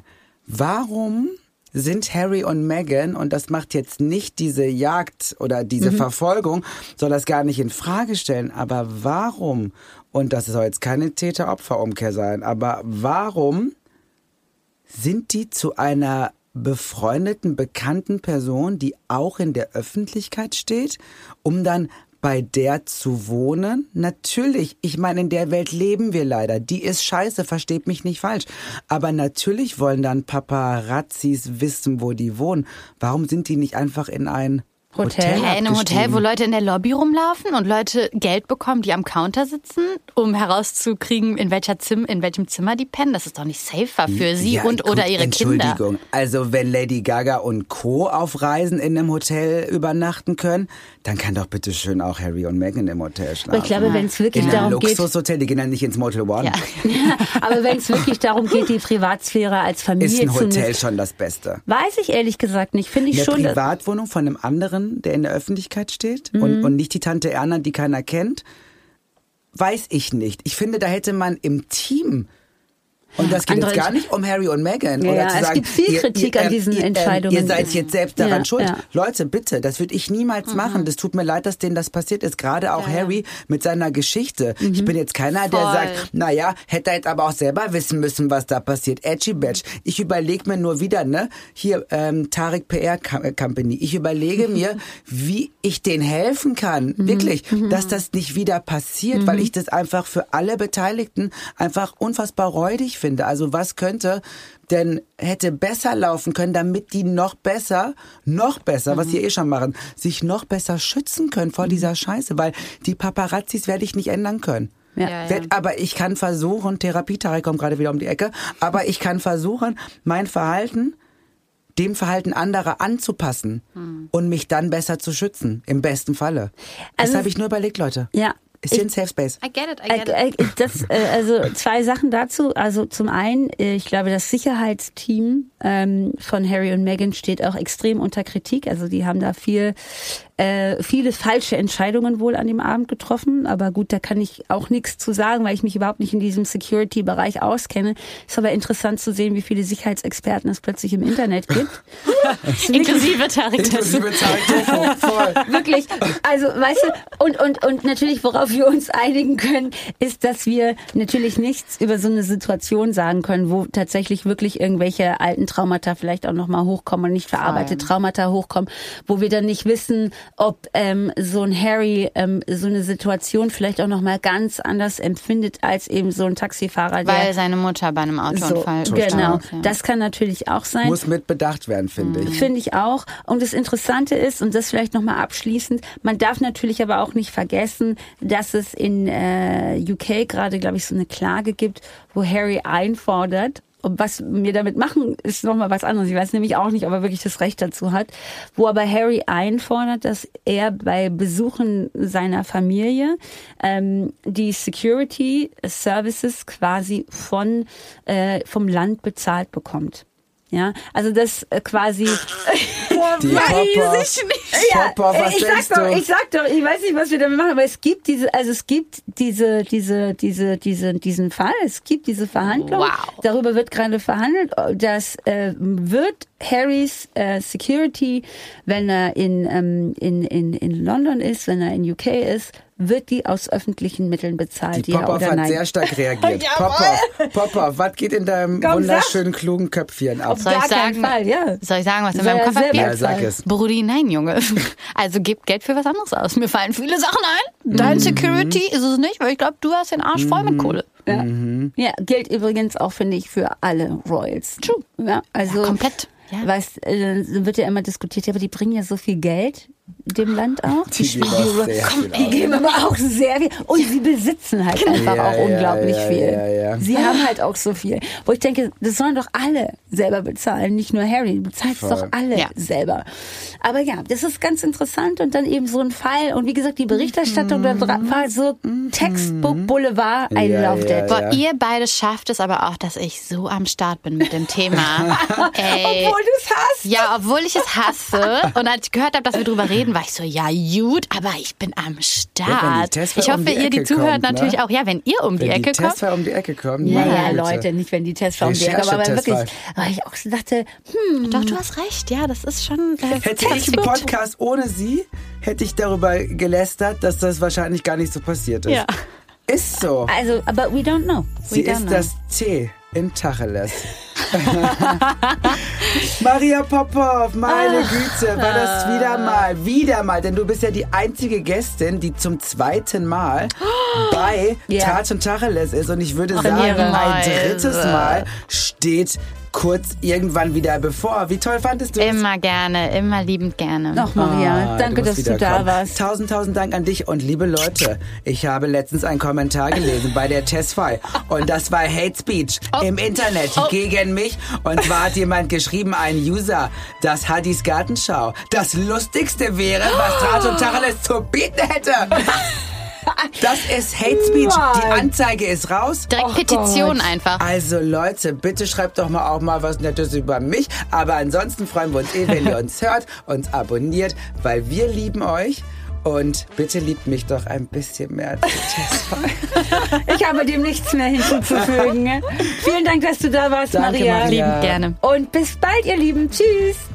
warum sind Harry und Meghan, und das macht jetzt nicht diese Jagd oder diese Verfolgung, soll das gar nicht in Frage stellen, aber warum, und das soll jetzt keine Täter-Opfer-Umkehr sein, aber warum sind die zu einer befreundeten, bekannten Person, die auch in der Öffentlichkeit steht, um dann bei der zu wohnen? Natürlich, ich meine, in der Welt leben wir leider. Die ist scheiße, versteht mich nicht falsch. Aber natürlich wollen dann Paparazzis wissen, wo die wohnen. Warum sind die nicht einfach in ein Hotel In einem Hotel, abgestiegen? wo Leute in der Lobby rumlaufen und Leute Geld bekommen, die am Counter sitzen, um herauszukriegen, in welchem Zimmer die pennen. Das ist doch nicht safer für sie Ja, und gut, oder ihre Kinder. Entschuldigung, also wenn Lady Gaga und Co. auf Reisen in einem Hotel übernachten können, dann kann doch bitte schön auch Harry und Meghan im Hotel schlafen. Aber ich glaube, wenn es wirklich in einem darum geht, Luxushotel, die gehen dann nicht ins Motel One. Ja. aber wenn es wirklich darum geht, die Privatsphäre als Familie Ist ein zu Hotel nutzen, schon das Beste? weiß ich ehrlich gesagt nicht. Finde ich Eine schon. Privatwohnung von einem anderen, der in der Öffentlichkeit steht und nicht die Tante Erna, die keiner kennt, weiß ich nicht. Ich finde, da hätte man im Team, und das geht jetzt gar nicht um Harry und Meghan, Ja, oder zu es sagen, gibt viel Kritik an diesen Entscheidungen. Ihr seid jetzt selbst daran Ja, schuld. ja. Leute, bitte, das würde ich niemals machen. Das tut mir leid, dass denen das passiert ist. Gerade auch Ja, ja. Harry mit seiner Geschichte. Ich bin jetzt keiner, der Voll. sagt, naja, hätte er jetzt aber auch selber wissen müssen, was da passiert. Edgy Badge. Ich überlege mir nur wieder, ne, hier Tarek PR Company. Ich überlege mir, wie ich denen helfen kann. Wirklich, dass das nicht wieder passiert, weil ich das einfach für alle Beteiligten einfach unfassbar räudig finde. Also was könnte denn hätte besser laufen können, damit die noch besser, was sie schon machen, sich noch besser schützen können vor dieser Scheiße, weil die Paparazzis werde ich nicht ändern können. Ja. Aber ich kann versuchen, Therapie-Tarek kommt gerade wieder um die Ecke, aber ich kann versuchen, mein Verhalten dem Verhalten anderer anzupassen und mich dann besser zu schützen, im besten Falle. Das Also- habe ich nur überlegt, Leute. Ja. Ist hier ein Safe Space. I get it. Also zwei Sachen dazu. Also zum einen, ich glaube, das Sicherheitsteam von Harry und Meghan steht auch extrem unter Kritik. Also die haben da viel viele falsche Entscheidungen wohl an dem Abend getroffen. Aber gut, da kann ich auch nichts zu sagen, weil ich mich überhaupt nicht in diesem Security-Bereich auskenne. Ist aber interessant zu sehen, wie viele Sicherheitsexperten es plötzlich im Internet gibt. Inklusive Tarek Tofu. Voll. Wirklich, also weißt du, und natürlich, worauf wir uns einigen können, ist, dass wir natürlich nichts über so eine Situation sagen können, wo tatsächlich wirklich irgendwelche alten Traumata vielleicht auch nochmal hochkommen und nicht verarbeitete Traumata hochkommen, wo wir dann nicht wissen, ob so ein Harry so eine Situation vielleicht auch nochmal ganz anders empfindet als eben so ein Taxifahrer, der Weil seine Mutter bei einem Autounfall genau, Ja. das kann natürlich auch sein. Muss mit bedacht werden, finde ich. Finde ich auch. Und das Interessante ist, und das vielleicht nochmal abschließend, man darf natürlich aber auch nicht vergessen, dass es in UK gerade, glaube ich, so eine Klage gibt, wo Harry einfordert, und was wir damit machen, ist nochmal was anderes. Ich weiß nämlich auch nicht, ob er wirklich das Recht dazu hat. Wo aber Harry einfordert, dass er bei Besuchen seiner Familie die Security Services quasi vom Land bezahlt bekommt. Ja, also das quasi. Die Papa, was denkst du? Ich sag doch, ich weiß nicht, was wir damit machen, aber es gibt diesen Fall, es gibt diese Verhandlung. Wow. Darüber wird gerade verhandelt, dass wird Harrys Security, wenn er in London ist, wenn er in UK ist, wird die aus öffentlichen Mitteln bezahlt. Die Popov hat sehr stark reagiert. Popov, was geht in deinem wunderschönen, klugen Köpfchen ab? Soll ich sagen, Fall, ja. Soll ich sagen, was in Soll meinem er Kopf selber abgeht? Ja, sag es. Brudi, nein, Junge. Also gib Geld für was anderes aus. Mir fallen viele Sachen ein. Dein Security ist es nicht, weil ich glaube, du hast den Arsch voll mit Kohle. Ja. Ja, gilt übrigens auch, finde ich, für alle Royals. True. Ja, also Komplett. Ja. Weißt, wird ja immer diskutiert, ja, aber die bringen ja so viel Geld dem Land auch. Die geben auch sehr viel Die aus. geben aber auch sehr viel. Und sie besitzen halt einfach Ja, auch unglaublich ja, viel. ja. Sie haben halt auch so viel. Wo ich denke, das sollen doch alle selber bezahlen, nicht nur Harry. Du bezahlst Voll. doch alle Ja. selber. Aber ja, das ist ganz interessant und dann eben so ein Fall. Und wie gesagt, die Berichterstattung da war so Textbook Boulevard. I Ja, loved ja, it. Boah, ihr beide schafft es aber auch, dass ich so am Start bin mit dem Thema. Ey. Obwohl du es hast. Ja, obwohl ich es hasse. Und als ich gehört habe, dass wir drüber reden, war ich so, ja gut, aber ich bin am Ja, wenn Start. die Testfall Ich hoffe, um die ihr, die Ecke zuhört, kommt, ne? natürlich auch. Ja, wenn ihr um die Wenn Ecke die kommt. Testfall um die Ecke kommen, Ja, meine ja, Güte. Leute, nicht wenn die Tests vom Berg, aber Recherche-Testfall. wirklich, weil ich auch so dachte, Doch, du hast recht. Ja, das ist schon... Hätte ich einen Podcast ohne sie, hätte ich darüber gelästert, dass das wahrscheinlich gar nicht so passiert ist. Ja. Ist so. also, aber we don't know. Sie don't ist know. das T in Tacheles. Maria Popov, meine Güte, war das wieder mal, denn du bist ja die einzige Gästin, die zum zweiten Mal bei Ja. Tratsch und Tacheles ist und ich würde sagen, Premiere. ein drittes Mal steht kurz irgendwann wieder bevor. Wie toll fandest du es? Immer gerne, immer liebend gerne. Noch Maria, danke, dass musst du da wiederkommen. warst. Tausend Dank an dich und liebe Leute, ich habe letztens einen Kommentar gelesen bei der Testfall und das war Hate Speech im Internet gegen mich und zwar hat jemand geschrieben, ein User, das Hadis Gartenschau das Lustigste wäre, was Tratsch und Tacheles zu bieten hätte. Das ist Hate Speech. Die Anzeige ist raus. Direkt Petition einfach. Also Leute, bitte schreibt doch mal auch mal was Nettes über mich. Aber ansonsten freuen wir uns wenn ihr uns hört, uns abonniert, weil wir lieben euch. Und bitte liebt mich doch ein bisschen mehr als die Testfall. Ich habe dem nichts mehr hinzuzufügen. Vielen Dank, dass du da warst, Danke, Maria. Maria. Liebend gerne. Und bis bald, ihr Lieben. Tschüss.